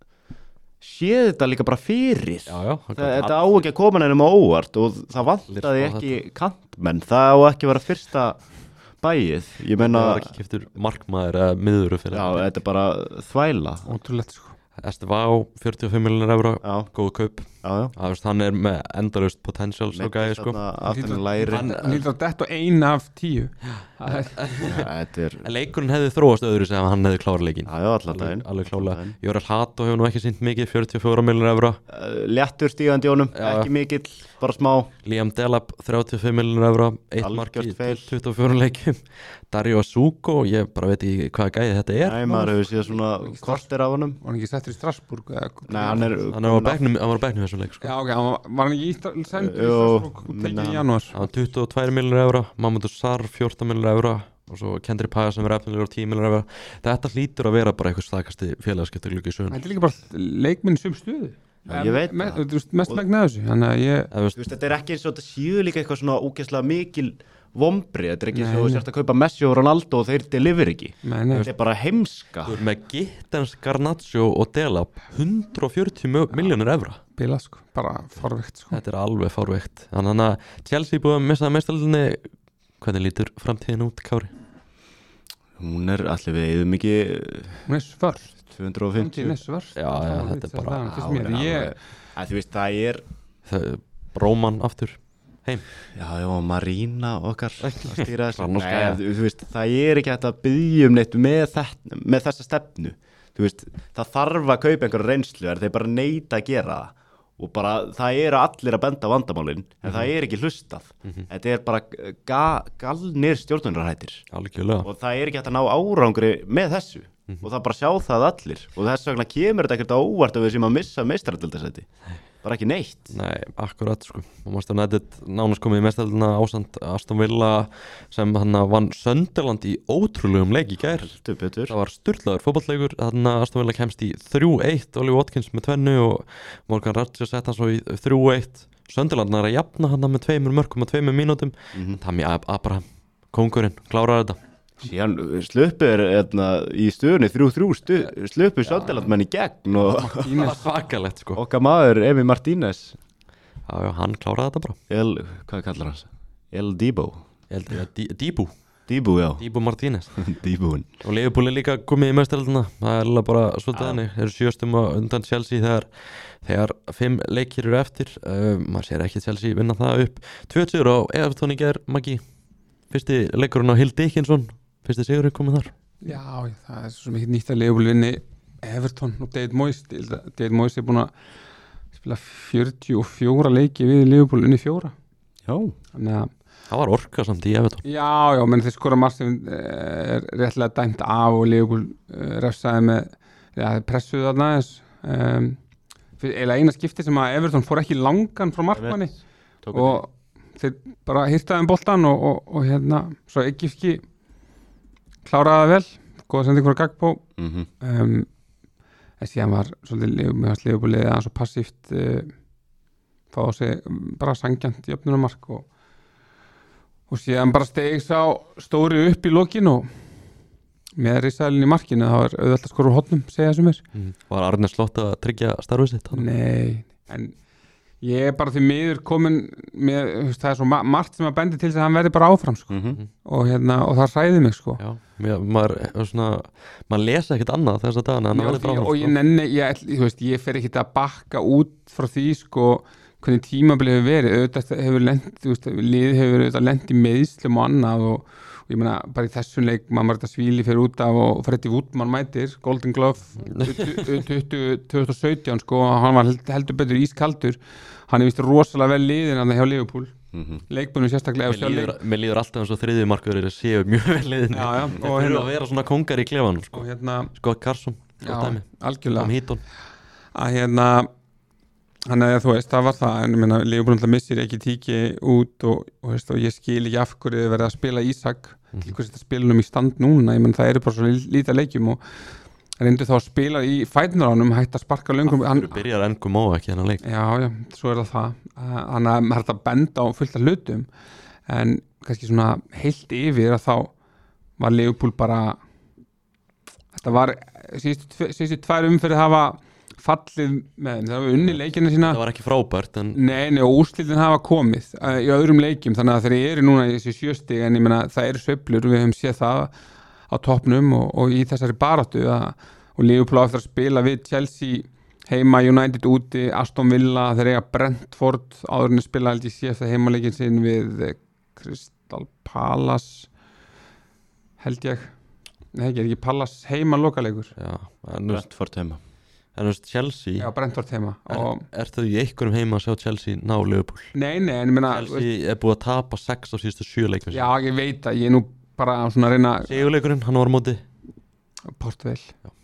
séð þetta líka bara fyrir
Já, já
Það, þetta á ekki að koma nefnum á óvart og það vantaði
Allir fá
ekki kantmenn, það á ekki að vera fyrsta bæið, ég
Það
meina
var ekki kiptur markmaður eða miður fyrir
já, þetta er bara þvæla
ótrúlegt sko
Estivá, fjörutíu og fimm miljónir evra
já,
góð kaup,
já, já
það veist hann er með endalaust potential svo gæði sko
aftan læri
hann hann lítur að detta ein af tíu Það er-
Já, þetta er,
En leikurinn hefði þróast öðru sem hann hefði klára leikin
já, já, allan
alveg,
daginn
alveg klálega
Allan daginn.
Jórel Hato hefur nú ekki sýnt mikið fjörutíu og fjórar miljónir evra
Uh, léttur stígandi í honum,
Já.
ekki mikill bara smá,
Liam Delap, þrjátíu og fimm miljónir evra eitt
Algjört
mark í
fail.
tuttugu og fjórum leikjum Dario Asuko, ég bara veit ekki hvaða gæði þetta er
næ, maður hefur síðan svona kortir af honum
var hann ekki settur í Strasbourg eða-
Nei, hann er
hann er á bekknum, hann var á bekknum þessum leik sko.
já, ok, hann var- var hann ekki í Stra- sendur í
Jú,
Strasbourg
minna
tekið í
hann.
janúar
hann var tuttugu og tvær miljónir evra Mamadou Sarr, fjórtán miljónir evra og svo Kendri Paga sem er efnilegur tíu miljónir evra þetta hlýtur að vera bara eitthvað stakasti félagskipta gluggi í sögun
þetta er líka bara leikminn sem stuðu
Já, ég veit
Me-
það.
þú veist, mest megna þessu þannig að ég
Eða, veist,
Þú veist, þetta er ekki eins og þetta séu líka eitthvað svona ógeðslega mikil vombri, þetta er ekki eins
Nei,
og þú
nei.
sérst að kaupa Messi og Ronaldo og þeir deliver ekki
meni,
þetta er bara heimska
þú er með Gittens, Garnacho og Delap hundrað og fjörutíu miljónir evra
bila sko, bara forvikt sko
þetta er alveg fárveikt þannig að Chelsea búið að missa meistaraldinni hvernig lítur framtíðin út, Kári?
hún er allir við eðum ekki
hún er svört
tvö hundruð og fimmtíu
Framtíðin er svört
Já, já, þetta er bara-
það finnst mér, ég,
að þú veist, það er
Það, Róman aftur heim.
Já, já, Marína okkar að stýra þessu.
Hann og
Nei,
Skæja.
þú, þú veist, það er ekki hægt að byggja um neitt með, þetta, með þessa stefnu. Þú veist, það þarf að kaupa einhverja reynslu, er þeir bara neita að gera það. Og bara, það eru allir að benda á vandamálin, en það er ekki hlustað. Þetta er bara ga, galnir stjórnunarhættir.
Algjörlega.
Og það er ekki hægt að ná árangri með þessu. Og það bara sjá það allir. Og þess vegna kemur þetta ekkert á óvart að við séum að missa meistaradildasæti. Bara ekki neitt.
Nei, akkurat sko. Og Manchester United nánast komið í meistardeildina ásamt Aston Villa sem hann vann Sunderland í ótrúlegum leik í gær.
Heldur betur.
Það var sturlaður fótballleikur, þannig að Aston Villa kemst í þrjú eitt, Oli Watkins með tvennu og Morgan Rogers sett hann svo í þrjú eitt. Sunderland er að jafna hann með tveimur mörkum og tveimur mínútum.
Mhm.
Tammy Abraham, kóngurinn, klárar þetta.
Síðan slupur í stöðunni þrjú þrjú stu, slupur Sunderlandmenn í gegn og
Það var svakalegt sko.
okkar maður Emi Martínez
Já, já, hann kláraði þetta bara.
El, hvað kallar hans? El Debo
Ég held ég að Di- Dibu,
Debo, já,
Dibu Martínez.
Deboin
Og Liverpool er líka komið í meistardeildina. Það er alveg bara svolítið
Já.
þannig. Þeir eru sjöstum á undan Chelsea þegar, þegar fimm leikir eru eftir. Uh, maður sér ekki Chelsea vinna það upp. Tvö sigur á Everton í gær, Maggi. Fyrsti leikurinn á Hill Dickinson. Fyrsti sigurinn komið þar.
Já, það er svo mikið nýtt að Liverpool vinni Everton og David Moyes. David Moyes er búin að spila fjörutíu og fjóra leiki við Liverpool unni fjóra.
Já,
Þannig að
Það var orka samt í Everton.
Já, já, menn þeir skora margt sem eh, er réttlega dæmt af og Liverpool uh, refsaði með ja, pressuðu þarna þess um, eða eina skipti sem að Everton fór ekki langan frá markmanni og þeir bara hirtaði um boltan og, og, og hérna, svo Egypski kláraði það vel, góða sending frá Gagbo
mhm,
um, en síðan var svolítið með hans Liverpool liðið aðeins og passíft uh, fá á sig bara sangjant í öfnunumark og og síðan bara steig sá stóri upp í lokin og með risaðilin í markinu það var auðvitað að skora úr hotnum, segja sem er
Mm. Var Arne Slott að tryggja starfið sitt? hann?
Nei, en ég er bara því miður komin með, þú veist, það er svo ma margt sem að bendi til þess að hann verði bara áfram sko.
mhm.
og, hérna, og það hræði mig sko.
Já, mér, maður, er svona, maður lesa ekkert annað þess að dagana en
Já,
að verði
því,
bara
og ég nenni, ég, ætl- þú veist, ég fer ekki að bakka út frá því sko hvernig tímabilið hefur verið auðvitað hefur lent, þú veist, lið hefur auðvitað lent í meiðslum og annað og, og ég meina bara í þessum leik maður þetta svíli fyrir út af og Freddy Woodman mætir Golden Glove tvö þúsund og sautján sko og hann var held- heldur betur ískaldur hann er vist rosalega vel liðin að hjá Liverpool
Mhm.
leikbunum sérstaklega
Mér líður, mér líður alltaf eins og þriðju markverðir séu mjög vel liðinni.
Já, já,
Þeir
og
þurfa
hérna-
að vera svona kongar í klefanum sko.
og hérna,
Scott Carson,
já,
gott dæmi
algjörlega
Tom Heaton.
að hérna hann eða þú veist, það var það en ég meina, Liverpool alltaf missir ekki tíki út og, og, veist, og ég skil ekki af hverju þið verið að spila Ísak
Mhm.
til hvers þetta spilunum í stand núna, ég meina það eru bara svo lí- lítið leikjum og reyndu þá að spila í fætnaránum, hægt að sparka löngum hann,
Þú byrjar enn Gumó ekki hennar leik.
já, já, svo er það það hann að maður hægt að benda á fullt af hlutum en kannski svona heilt yfir að þá var Liverpool bara þetta var síðustu, tve- síðustu tvær umferðir hafa fallið með þeim, það var unni leikina sína
Það var ekki frábært en
Nei, nei, og úrslitin hafa komið uh, í öðrum leikjum, þannig að þeir eru núna í þessi sjöstig, en ég meina, það eru sveiflur við höfum séð það á toppnum og, og í þessari baráttu að, og Liverpool á eftir að spila við Chelsea heima, United úti, Aston Villa þeir eiga Brentford, áðurinn spila held ég síðast að heimaleikin sinn við eh, Crystal Palace held ég Nei, ekki, er ekki Palace heima lokaleikur
Já, en þú veist,
Brentford heima
en þú veist Chelsea
Já, Brentford heima
er,
og,
er þau í einhverjum heima að sjá Chelsea ná Liverpool?
Nei, nei, en ég meina
Chelsea er búið að tapa sex á síðustu sjö leikum
Já, ég veit að ég er nú bara svona að reyna
Sigurleikurinn, hann var á móti
Portugal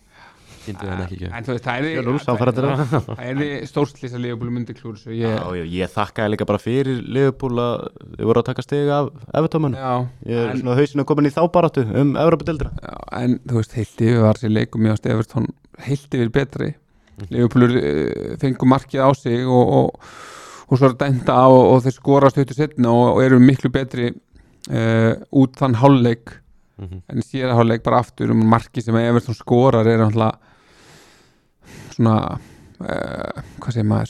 Sýndi hann ekki ekki
En þú veist, það
Sjö núll,
er
sannfærandi
það er stórslýs að Liverpool myndi klúru svo ég,
Já, já, ég þakkaði líka bara fyrir Liverpool að þið voru að taka stig af Evertómanu.
já,
Ég er
en,
svona hausinu komin í þá baráttu um Evropadeildina.
já, en þú veist, heilt yfir var sér leikum mjög ást Everton heilt yfir betri Liverpool uh, fengur markið á sig og, og, og svo er dænta á og, og þeir skora stöttu setna og, og eru miklu betri uh, út þann hálfleik
Mhm.
en síðan hálfleik bara aftur um markið sem Everton skorar er náttúrulega svona uh, hvað segir maður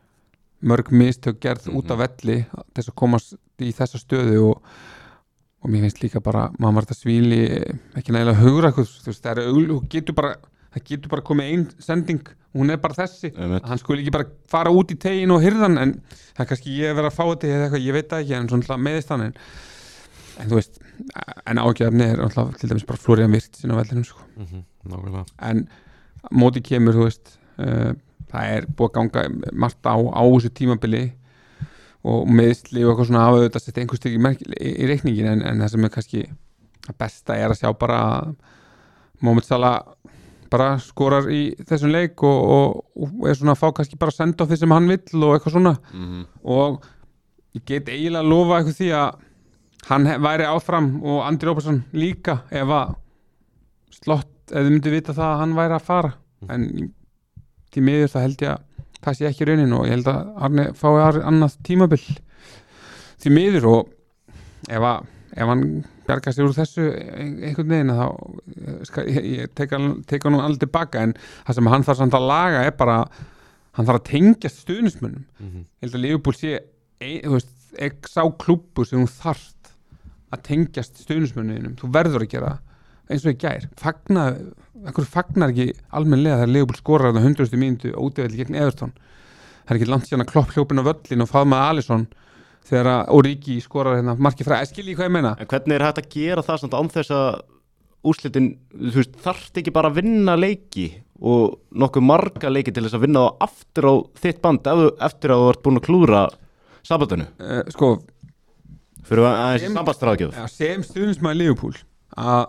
mörg mistök gerð
Mhm.
út af velli til þess að komast í þessa stöðu og, og mér finnst líka bara maður var þetta svíli ekki nægilega hugra þú veist, það, er, augl- þú getur bara, það getur bara komið ein sending hún er bara þessi,
Einmitt.
hann skuli ekki bara fara út í tegin og hyrðan, en það er kannski ég að vera að fá þetta eða eitthvað, ég veit það ekki, en svona meðist hann en, en þú veist, en ágjöfni er alltaf til dæmis bara Florian Wirtz inn á vellinum sko.
mm -hmm. nákvæmlega
En móti kemur, þú veist uh, það er búið að ganga margt á, á þessu tímabili og meðsli og eitthvað svona hafa auðvitað sett einhvers stykki í, í reikningin en, en það sem er kannski að besta er að sjá bara Mohamed Salah bara skorar í þessum leik og, og, og er svona að fá kannski bara senda á því sem hann vill og eitthvað svona
mm -hmm.
og ég get eiginlega að lofa eitthvað því að hann væri áfram og Andri Róbertsson líka ef að slott, ef þið myndi vita það að hann væri að fara en til miður það held ég að það sé ekki raunin og ég held að Arne fái annað tímabil til miður og ef, að, ef hann bjarga sér úr þessu einhvern veginn þá skal, ég, ég teka, teka nú alveg tilbaka en það sem hann þarf samt að laga er bara hann þarf að tengja stuðnismönnum
mm -hmm.
ég held að Liverpool sé ein, þú veist, ekki sá klúbbur sem þú þarft að tengjast stuðnismönnum þú verður að gera eins og í gær fagna, ekkur fagnar ekki almennlega þegar Liverpool skorar þetta hundraðustu mínútu ódæðli gegn Everton það er ekki langt síðan að Klopp hljópin á völlin og faðmaði Alisson þegar Origi skorar hérna markið frá, skilji hvað ég meina
En hvernig er hægt að gera það samt án þess að úrslitin, þú veist, þarft ekki bara að vinna leiki og nokkuð marga leiki til þess að vinna á aftur á þitt band ef, eftir að þú ert búin að klúra sabbatinu
uh, sko
fyrir aðeins
Sem-
sambandstráðgjöf
ja, sem stuðnismæði Liverpool að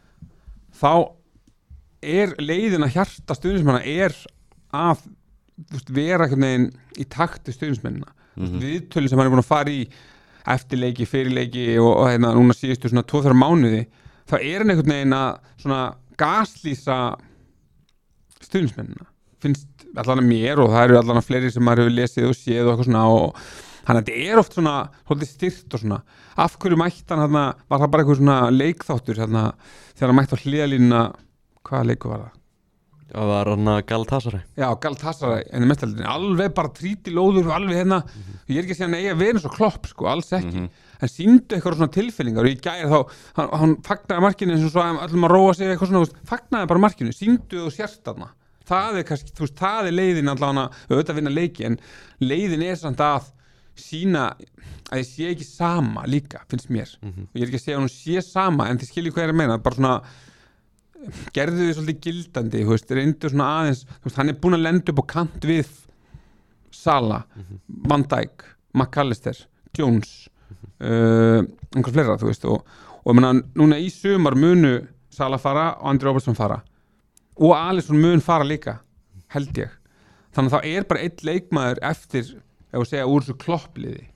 þá er leiðin að hjarta stuðnismanna er að þú veist, vera einhvern veginn í takt við stuðnismennina mm
Mhm.
-hmm. viðtölin sem hann er búin að fara í eftir leiki, fyrir leiki og, og hérna núna síðustu svona tvo þrjá mánuði þá er hann einhvern veginn að svona gaslýsa stuðnismennina finnst allan að mér og það eru allan að fleiri sem maður hefur lesið og séð og eitthvað svona og hann þetta er oft svona svolítið styrt og svona af hverju mætti hann hérna var það bara eitthvað svona leikþáttur hérna þegar hann mætti á hliðalínuna hvaða leiku var það?
það var hann að Galatasaray
Já, Galatasaray en í mestaldinni alveg bara tríti lóður og alveg hérna ég er ekki að segja hann eigi að vera eins og Klopp sko, alls ekki en sýndu eitthvað svona tilfinningar og í gær þá, hann, hann fagnaði markinu eins og svo að öllum að róa sig eitthvað svona, þú veist, fagnaði bara markinu sýndu og sérst þarna það er kannski, þú veist, það er leiðin allavega auðvitað að vinna leiki en leiðin er samt að sína að ég sé ekki sama líka, finnst mér
Mhm.
og ég er ekki að segja að hún sé sama en þið skiljið hvað ég er að meina, bara svona gerðu þið svolítið gildandi, þú veist, reyndu svona aðeins, þú veist, hann er búin að lenda upp á kant við Sala, Van Dijk, McAllister, Jones, uh, einhver fleira, þú veist, og, og ég meina, núna í sumar munu Sala fara og Andri Robertson fara og Alisson mun fara líka, held ég. Þannig að það er bara einn leikmaður eftir, ef við segja, úr þessu kloppliði.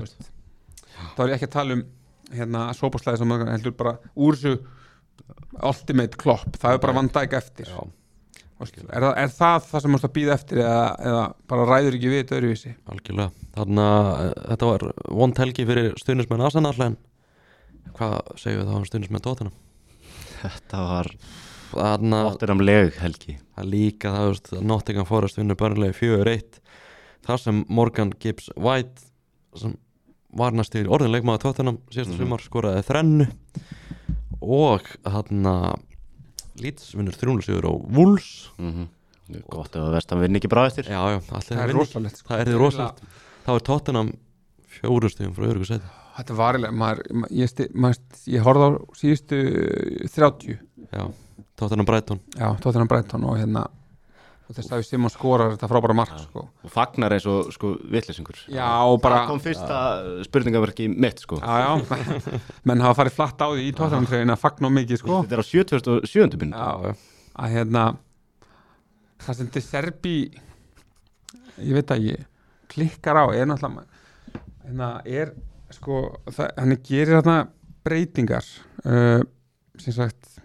Þá er ég ekki að tala um hérna sópaslæði sem maður heldur bara úr þessu ultimate klopp, það er bara Van Dijk eftir.
Já.
Er það, er það það sem mást að býða eftir eða, eða bara ræður ekki við þetta öðruvísi?
Algjörlega, þannig að þetta var vond helgi fyrir stuðnismenn Arsenal en hvað segjum við þá um stuðnismenn Tottenham?
Þetta var
Þannig að
óttinamleg helgi
það er líka það, þú veist, að Nottingham Forest vinnur börnlega fjögur eitt þar sem Morgan Gibbs White sem var næstu orðin leikmaður Tottenham síðasta
Mhm.
sumar skoraði þrennu og hann Leeds vinnur þrjú sigur á Wolves
mm -hmm. Gott ef að vestan vinn ekki bara eftir
já, já, allir
Það er
vinni.
rosalegt, sko.
það er því rosalegt þá er Tottenham fjóru stigum frá öruggu seti
Þetta var eiginlega, maður, ma- ég, sti- maður, ég horfði á síðustu þrjátíu,
já, Tottenham Brighton
já, Tottenham Brighton og hérna, og þess að við Simon skorar þetta frábæra mark, sko.
og fagnar eins og sko vitleysingur
Já, og bara,
Það kom fyrsta spurningaverki mitt sko
já, já, menn hafa farið flatt á því í Tottenham treyðin að fagna á mikið, sko.
Þetta er á sjötugasta og sjöunda minn
Já, að hérna, það sem til Serbi, ég veit að ég klikkar á, er náttúrulega, hérna, er, sko, það, hann gerir þarna breytingar, uh, sem sagt,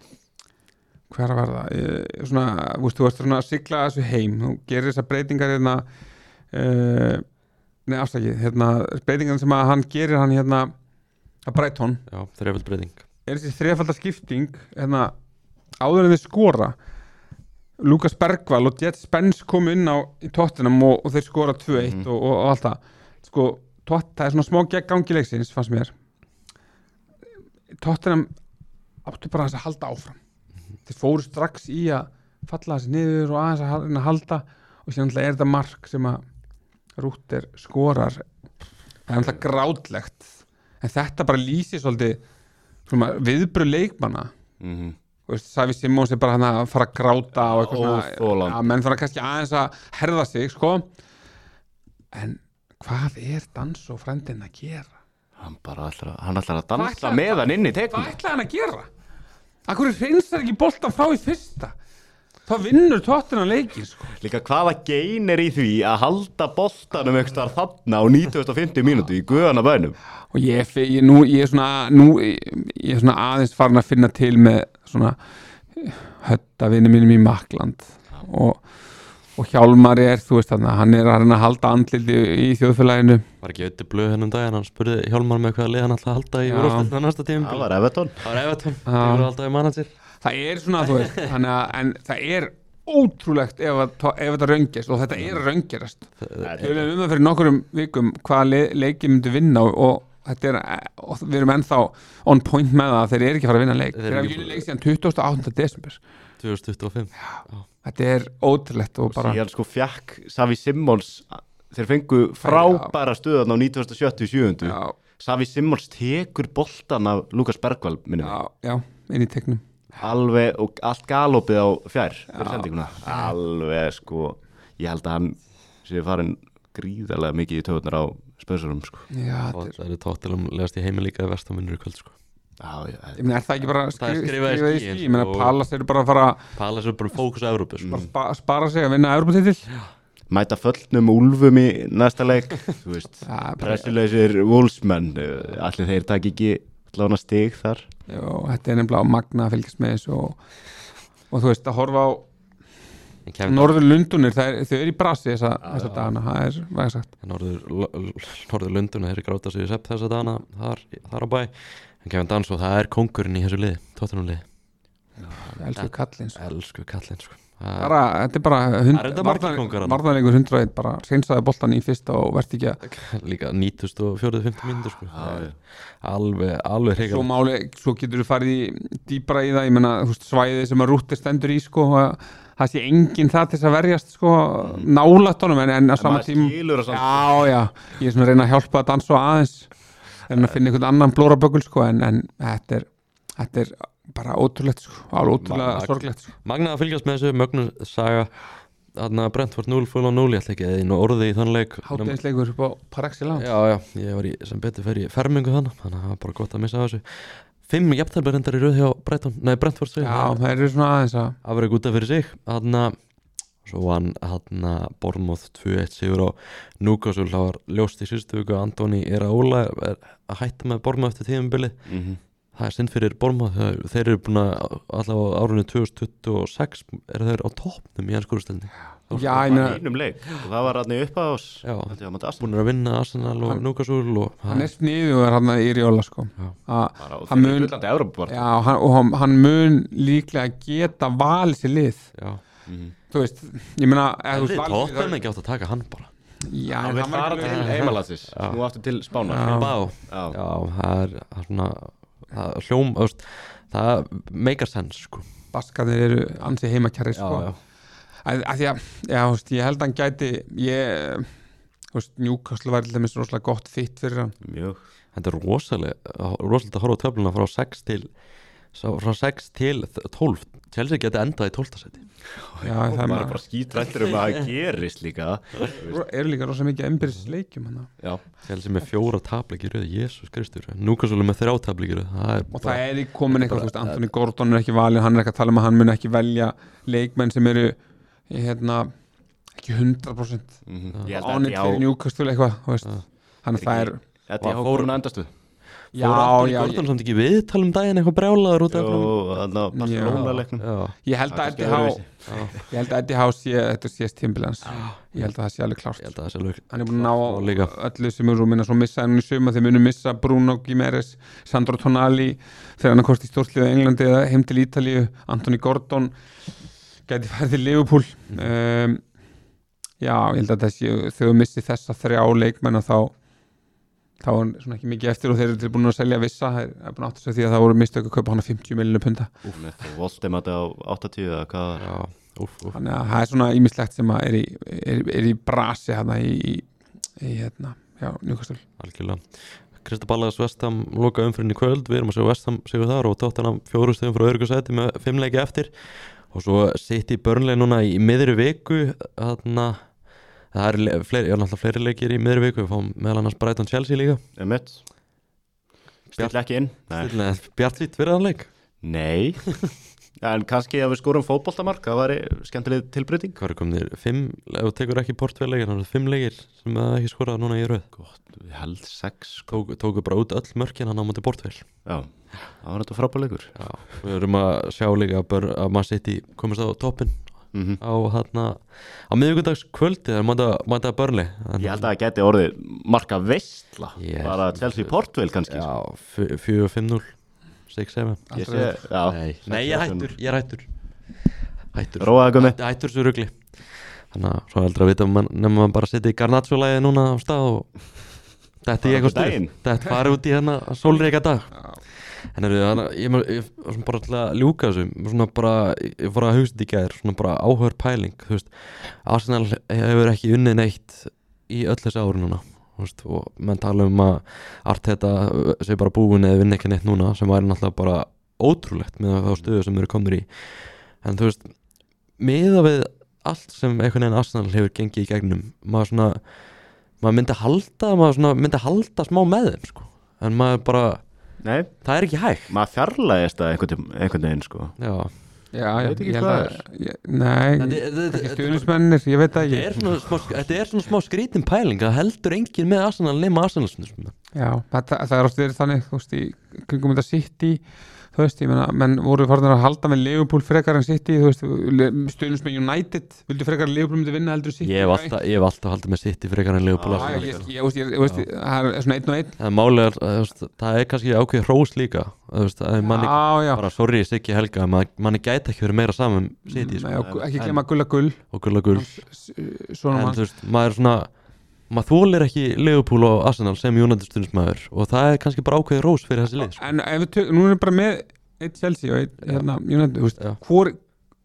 hver var það e, svona, þú veist, þú ert svona að sigla þessu heim, þú gerir þessar breytingar hérna uh, nei, afsakið, hérna, breytingar sem að hann gerir hann hérna að Brighton,
já, þrefald breyting
er þessi þrefaldar skipting hérna, áður en þeir skora Lukas Bergvall og Jet Spence kom inn á í Tottenham og, og þeir skora tvö eitt
Mhm.
og, og, og allt það sko, tot, það er svona smá gegn gangi leiksins fannst mér Tottenham áttu bara þess að halda áfram þeir fóru strax í að falla þessi niður og aðeins að reyna að halda og síðan er þetta mark sem að Rúter skorar það er alltaf grátlegt en þetta bara lýsir svolítið viðbröð leikmanna
mm -hmm.
Savi Simons er bara hann að fara að gráta og eitthvað
svona
að menn fara kannski aðeins að herða sig sko en hvað er dans og frendin að gera?
Hann bara ætlar að, hann ætlar að dansa með hann inn í tegnum.
Hvað ætlaði hann að gera? Akkur hreinsar ekki boltan frá í fyrsta? Þá vinnur Tottenham leikinn sko.
Líka hvaða gein er í því að halda boltanum einhvers staðar þarna á nítugasta og fimmtu mínútu í guðana bænum?
Og ég, ég, nú, ég, er svona, nú, ég er svona aðeins farin að finna til með svona höttavinni mínum í Makland og og Hjálmar er, þú veist þarna, hann er að halda andliti í þjóðfélaginu.
Var ekki auðvitað blöð hennum daginn, hann spurði Hjálmar með hvaða lið hann alltaf halda í úrvalsdeildinni á næsta tímabil.
Það var Everton.
Það var Everton, það voru alltaf í manager.
Það er svona, þú veist, þannig að, en það er ótrúlegt ef, að, ef þetta raungist og þetta er að raungerast. Við erum um það fyrir nokkurum vikum hvaða le, leiki myndi vinna og, og þetta er, og við erum ennþá on point með það að þeir eru ekki að fara að vinna leik. Þeir hafa leik síðan tuttugasta og áttunda desember.
tvö þúsund tuttugu og fimm.
Já. Þetta er ótrúlegt og, og bara... Og
síðan sko fjekk Savi Simons, þeir fengu frábæra stöðan á nítugasta og sjötta og sjöunda. Savi Simons tekur boltan af Lukas Bergvall, minnum.
Já, já, inn í tegnum.
Alveg, og allt galopið á fjær, fyrir sendinguna. Alveg, sko, ég held að hann sé farin gríðarlega mikið í töðunar á spöðsurum, sko.
Já,
það er Tottenham legast í heimi líka Vestaminur í kvöld, sko.
Já, já,
ég meina, er það ekki bara
skrifað
skri,
í skíin?
Ég meina, Palace eru bara að fara
Palace eru bara fókus á Evrópu
bara spa, spara sig að vinna Evróputitil
mæta föllnum úlfum í næsta leik þú veist, pressuleysir Wolfsmenn, allir þeir takk ekki allavega stig þar.
Jó, þetta er nefnilega magna að fylgjast með þessu og, og þú veist, að horfa á Norður Lundunir, þau eru í brasi þessa, þessa dagana, það er vægast sagt.
Norður, Norður Lundunir, þeir eru gráta sig í sepp þessa dagana þar, þar á bæ en Kevin Danso, það er kóngurinn í þessu liði, Tottenham liði.
Elsku kallinn sko.
Elsku kallinn sko.
Bara, þetta er bara varðanleikur hundrað og einn, bara seinsaði boltan í fyrsta og verðt ekki að
líka nítugasta og fjórða og fimmta mínútur sko. alveg, alveg hreikar.
Svo máli, svo getur þú farið í dýpra í það, ég menna, þú veist, svæðið sem að Rúter stendur í sko, það sé enginn það til þess að verjast sko, nálægt honum, en, en á sama tím já, já, ég er svona að reyna að hjálpa að dansa aðeins, reyna að finna einhvern annan blóraböggul sko, en, en þetta er þetta er bara ótrúlegt sko, alveg ótrúlega sorglegt sko.
Magna að fylgjast með þessu mögnu saga þarna Brentford núll núll núll ég ætla ekki eða inn og orðið í þann leik
hátíðisleikur upp á par excellence.
Já, já, ég var í, sem betur fer í fermingu þannig þannig að það var bara gott að missa þessu fimm jafntefli reyndar í röð hjá Brighton, nei Brentford
já, það eru svona aðeins að
afrek út af fyrir sig þarna, svo vann þarna Bournemouth tvö eitt sigur á Newcastle, það var ljóst í síðustu viku að Antoni Iraola er að hætta með Bournemouth eftir tímabilið mm-hmm. Það er synd fyrir Bournemouth, þeir eru búin að allavega á árunni tvö þúsund tuttugu og sex eru þeir á toppnum í ennsku úrslitinni.
Já, ég meina
einum leik og það var hann upp á oss.
Já, búin að vinna Arsenal og hann, Newcastle og
hann er sniðugur hann í Iraola sko.
Hann mun
já, hann, og hann, hann mun líklega geta valið sér lið.
Já.
Mm-hmm. Þú veist, ég meina
Tottenham ekki átt að taka hann bara.
Já,
hann vil fara til heimalandsins nú aftur til Spánar.
Já, já, það er svona það hljóm, það meikar sens sko.
Baskarnir eru ansi heimakjarri sko.
Já, já.
Að, að því að, já, veist, ég held að hann gæti ég, veist, Newcastle var alltaf rosalega gott fitt fyrir hann.
Mjög.
Þetta er rosalega rosalega að horfa á töfluna frá sex til frá sex til tólf Chelsea geti endað í tólfta sæti.
Já,
það er bara, bara skítrættur um að það gerist líka.
Eru líka rosa mikið embyrðis leikjum hann.
Já, Chelsea með fjóra tapleiki í röð, Jesús Kristur. Newcastle með þrjá tapleiki í röð.
Og bara, það er komin eitthvað, þú veist, Anthony Gordon er ekki valið, hann er ekki að tala um að hann mun ekki velja leikmenn sem eru hérna, ekki hundrað prósent
mm-hmm.
ánið til Newcastle eitthvað, þú veist. Þannig að það er
Þetta er hókurinn að endastu.
Já, já, Gordon samt ekki við tala um daginn eitthvað brjálaður út af
Jó, Barcelona-leiknum.
Ég held að Eddie Howe Ég held að Eddie Howe sé þetta sést tímbilans. Ég held að það sé alveg klárt.
Ég held að það sé alveg
hann er búin að ná öllu sem eru minna svo missa hann í suma, þeir munu missa Bruno Gimenez, Sandro Tonali þegar hann er hvort í stórslið á Englandi eða heim til Ítalíu, Anthony Gordon gæti farið til Liverpool um, Já, ég held að þessi þegar missi þessa þrjá leikmenn þá þá er svona ekki mikið eftir og þeir eru tilbúin að selja vissa, það er búin átt að segja því að það voru mistök að kaupa hana fimmtíu miljónir punda.
Úf, og Voldemata á áttatíu eða hvað?
Já, úf, úf.
þannig að það er svona ímislegt sem að er í, er, er í brasi hérna í, í, í hérna, já, Newcastle
Algjörlega. Krista Ballas Vestham loka umfyrinni kvöld, við erum að sjá Vestham sigur þar og Tottenham fjóru stigum frá öryggasæti með fimm leiki eftir og svo City Burnley núna í miðri viku þarna, það er le- fleiri, já, náttúrulega fleiri leikir í miðri viku, við fáum meðal annars Brighton Chelsea líka.
Emmett Still ekki inn Nei,
Bjartsvít fyrir þann leik.
Nei. En kannski að við skorum fótboltamark, það væri skemmtileg tilbreyting.
Hvað er komnir? Fimm, ef þú tekur ekki bort tveir leikir, þannig að fimm leikir sem það ekki skorað núna í röð.
Gott, ég held sex sko.
Tóku, tóku bara út öll mörkin hann á móti Portvel.
Já, það var þetta frábæleikur.
Já, við erum að sjá líka að, bör, að Man City komast á toppin
mm -hmm.
á hérna á miðvikudags kvöldi þegar mæta, mæta Burnley.
Ég held að það geti orðið marka veistla,
Yes.
bara Chelsea Portvel kannski.
Já, fjögur fimm núll sex seven.
Ég sé, já.
Nei, nei, ég er hættur, ég er hættur Hættur
Róaðu Gummi.
Hættur, hættur svo rugli. Þannig að svo heldur að vita um nefnum maður bara setja í Garnaccio-læði núna á stað og þetta í
Fara
eitthvað
út í daginn.
stuð Þetta fari út í hérna sólríka dag. En er það, ég er svona bara til að ljúka þessu svona bara, ég fór að hugsa þetta í gær svona bara áhör pæling, þú veist Arsenal hefur ekki unnið neitt í öll þessi ári núna, þú veist, og menn tala um að Arteta sé bara búin eða vinna ekki neitt núna sem væri náttúrulega bara ótrúlegt með þá stöðu sem eru komnir í, en þú veist miða við allt sem einhvern veginn Arsenal hefur gengið í gegnum maður svona, maður myndi halda maður svona myndi halda smá með þeim sko, en maður bara
Nei,
það er ekki hægt.
maður fjarlægist það einhvern, tím- einhvern veginn sko.
Já,
Já, já,
Veit ekki
ég held
hvað
að ég, Nei,
Þetta- þetta-
ekki
þetta-
stuðnismennir, ég veit það
þetta
ekki
er svona smá, þetta er svona smá skrítin pæling það heldur enginn með Arsenal nema Arsenal svona.
Já, þetta, það er oft verið þannig þú veist, í kringum þetta City þú veist, ég meina, menn voru farin að halda með Liverpool frekar en City, þú veist stuðnismenn United, vildu frekar að Liverpool myndi vinna heldur en City.
Ég hef alltaf, ég hef alltaf haldið með City frekar en Liverpool
Já,
Arsenal.
ég, ég, ég, veist, ég, ég veist, það er svona einn og einn
En málið er, þú veist, það er kannski ákveð hrós líka þú veist, að manni,
Já, já,
bara sorry Siggi Helga manni, manni gæti ekki verið meira saman um City
Nei,
sko,
og ekki glemma Gulla Gull
og gull og gull
svona
en
mann
þú veist, maður er svona maður þólir ekki Liverpool og Arsenal sem United stundismæður og það er kannski bara ákveð hrós fyrir þessi lið sko.
En ef við tök, nú erum við bara með eitt Chelsea og eitt hérna, United, þú veist,
Já.
hvor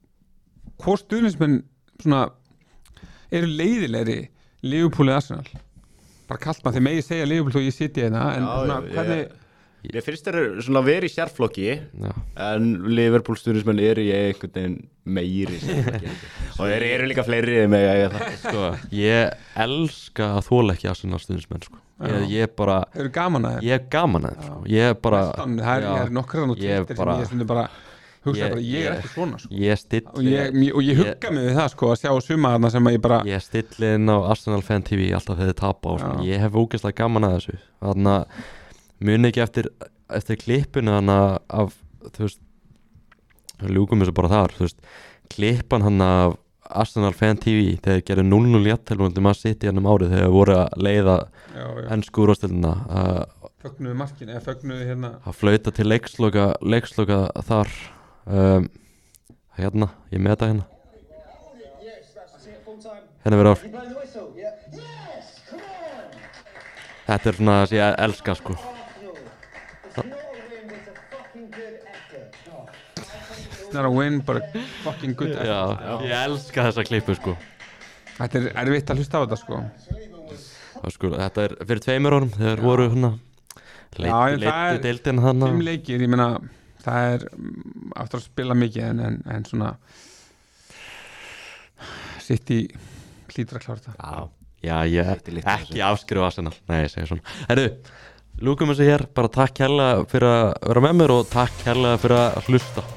hvor stuðnismenn svona eru leiðilegri Liverpool eða Arsenal bara kallt maður, þegar megi segja Liverpool þó ég sitja hérna en
Já,
svona,
já,
hvernig
Ég finnst þeir svona verið í sérflokki
Já.
en Liverpool stuðnismenn eru í einhvern veginn meiri sérflokki. Og þeir eru líka fleiri með eiga það.
Sko, ég elska að þóla ekki Arsenal stundismenn sko. ég, ég bara,
þeir eru gaman að
ég er gaman að þeim sko. ég er bara,
Vestan, það er,
já,
ég er nokkrar á
ég
Twitter
bara-
sem ég stundum bara hugsa
Ég-
bara, ég er
ég-
ekki svona sko.
ég stilli
og ég, og ég hugga mig við það sko að sjá suma þarna sem að ég bara
ég stilli inn á Arsenal Fan T V alltaf þegar þið tapa og svona, ég hef ógeðslega gaman að þessu þannig að muni ekki eftir eftir klippinu þannig af þú veist, við ljúkum þessu bara þar þú veist, klippan hann af Arsenal Fan T V þegar gerði núll núll jafntefli maður sitt í hennum árið þegar voru að leiða
já, já,
ennsku úrvastildina að
fögnuðu markin eða fögnuðu hérna
að flauta til leiksloka leiksloka þar um, hérna, ég með þetta hérna hérna verður ár þetta er svona það sem ég elska sko
it's not a win but a fucking good effort.
já, ég elska þessa klippu sko
Þetta er erfitt að hlusta á þetta sko
Það sko, þetta er fyrir tveimur árum þegar voru hérna
Já, en það
leittu
er-
deildin hann
Fimm leikir, ég meina það er mm, aftur að spila mikið en, en, en svona sitt í hlýtur að klára þetta
Já, já, ég
City litlu
ekki afskrifa Arsenal Nei, ég segja svona Herru, lúkum þessu hér, bara takk kærlega fyrir að vera með mér og takk kærlega fyrir að hlusta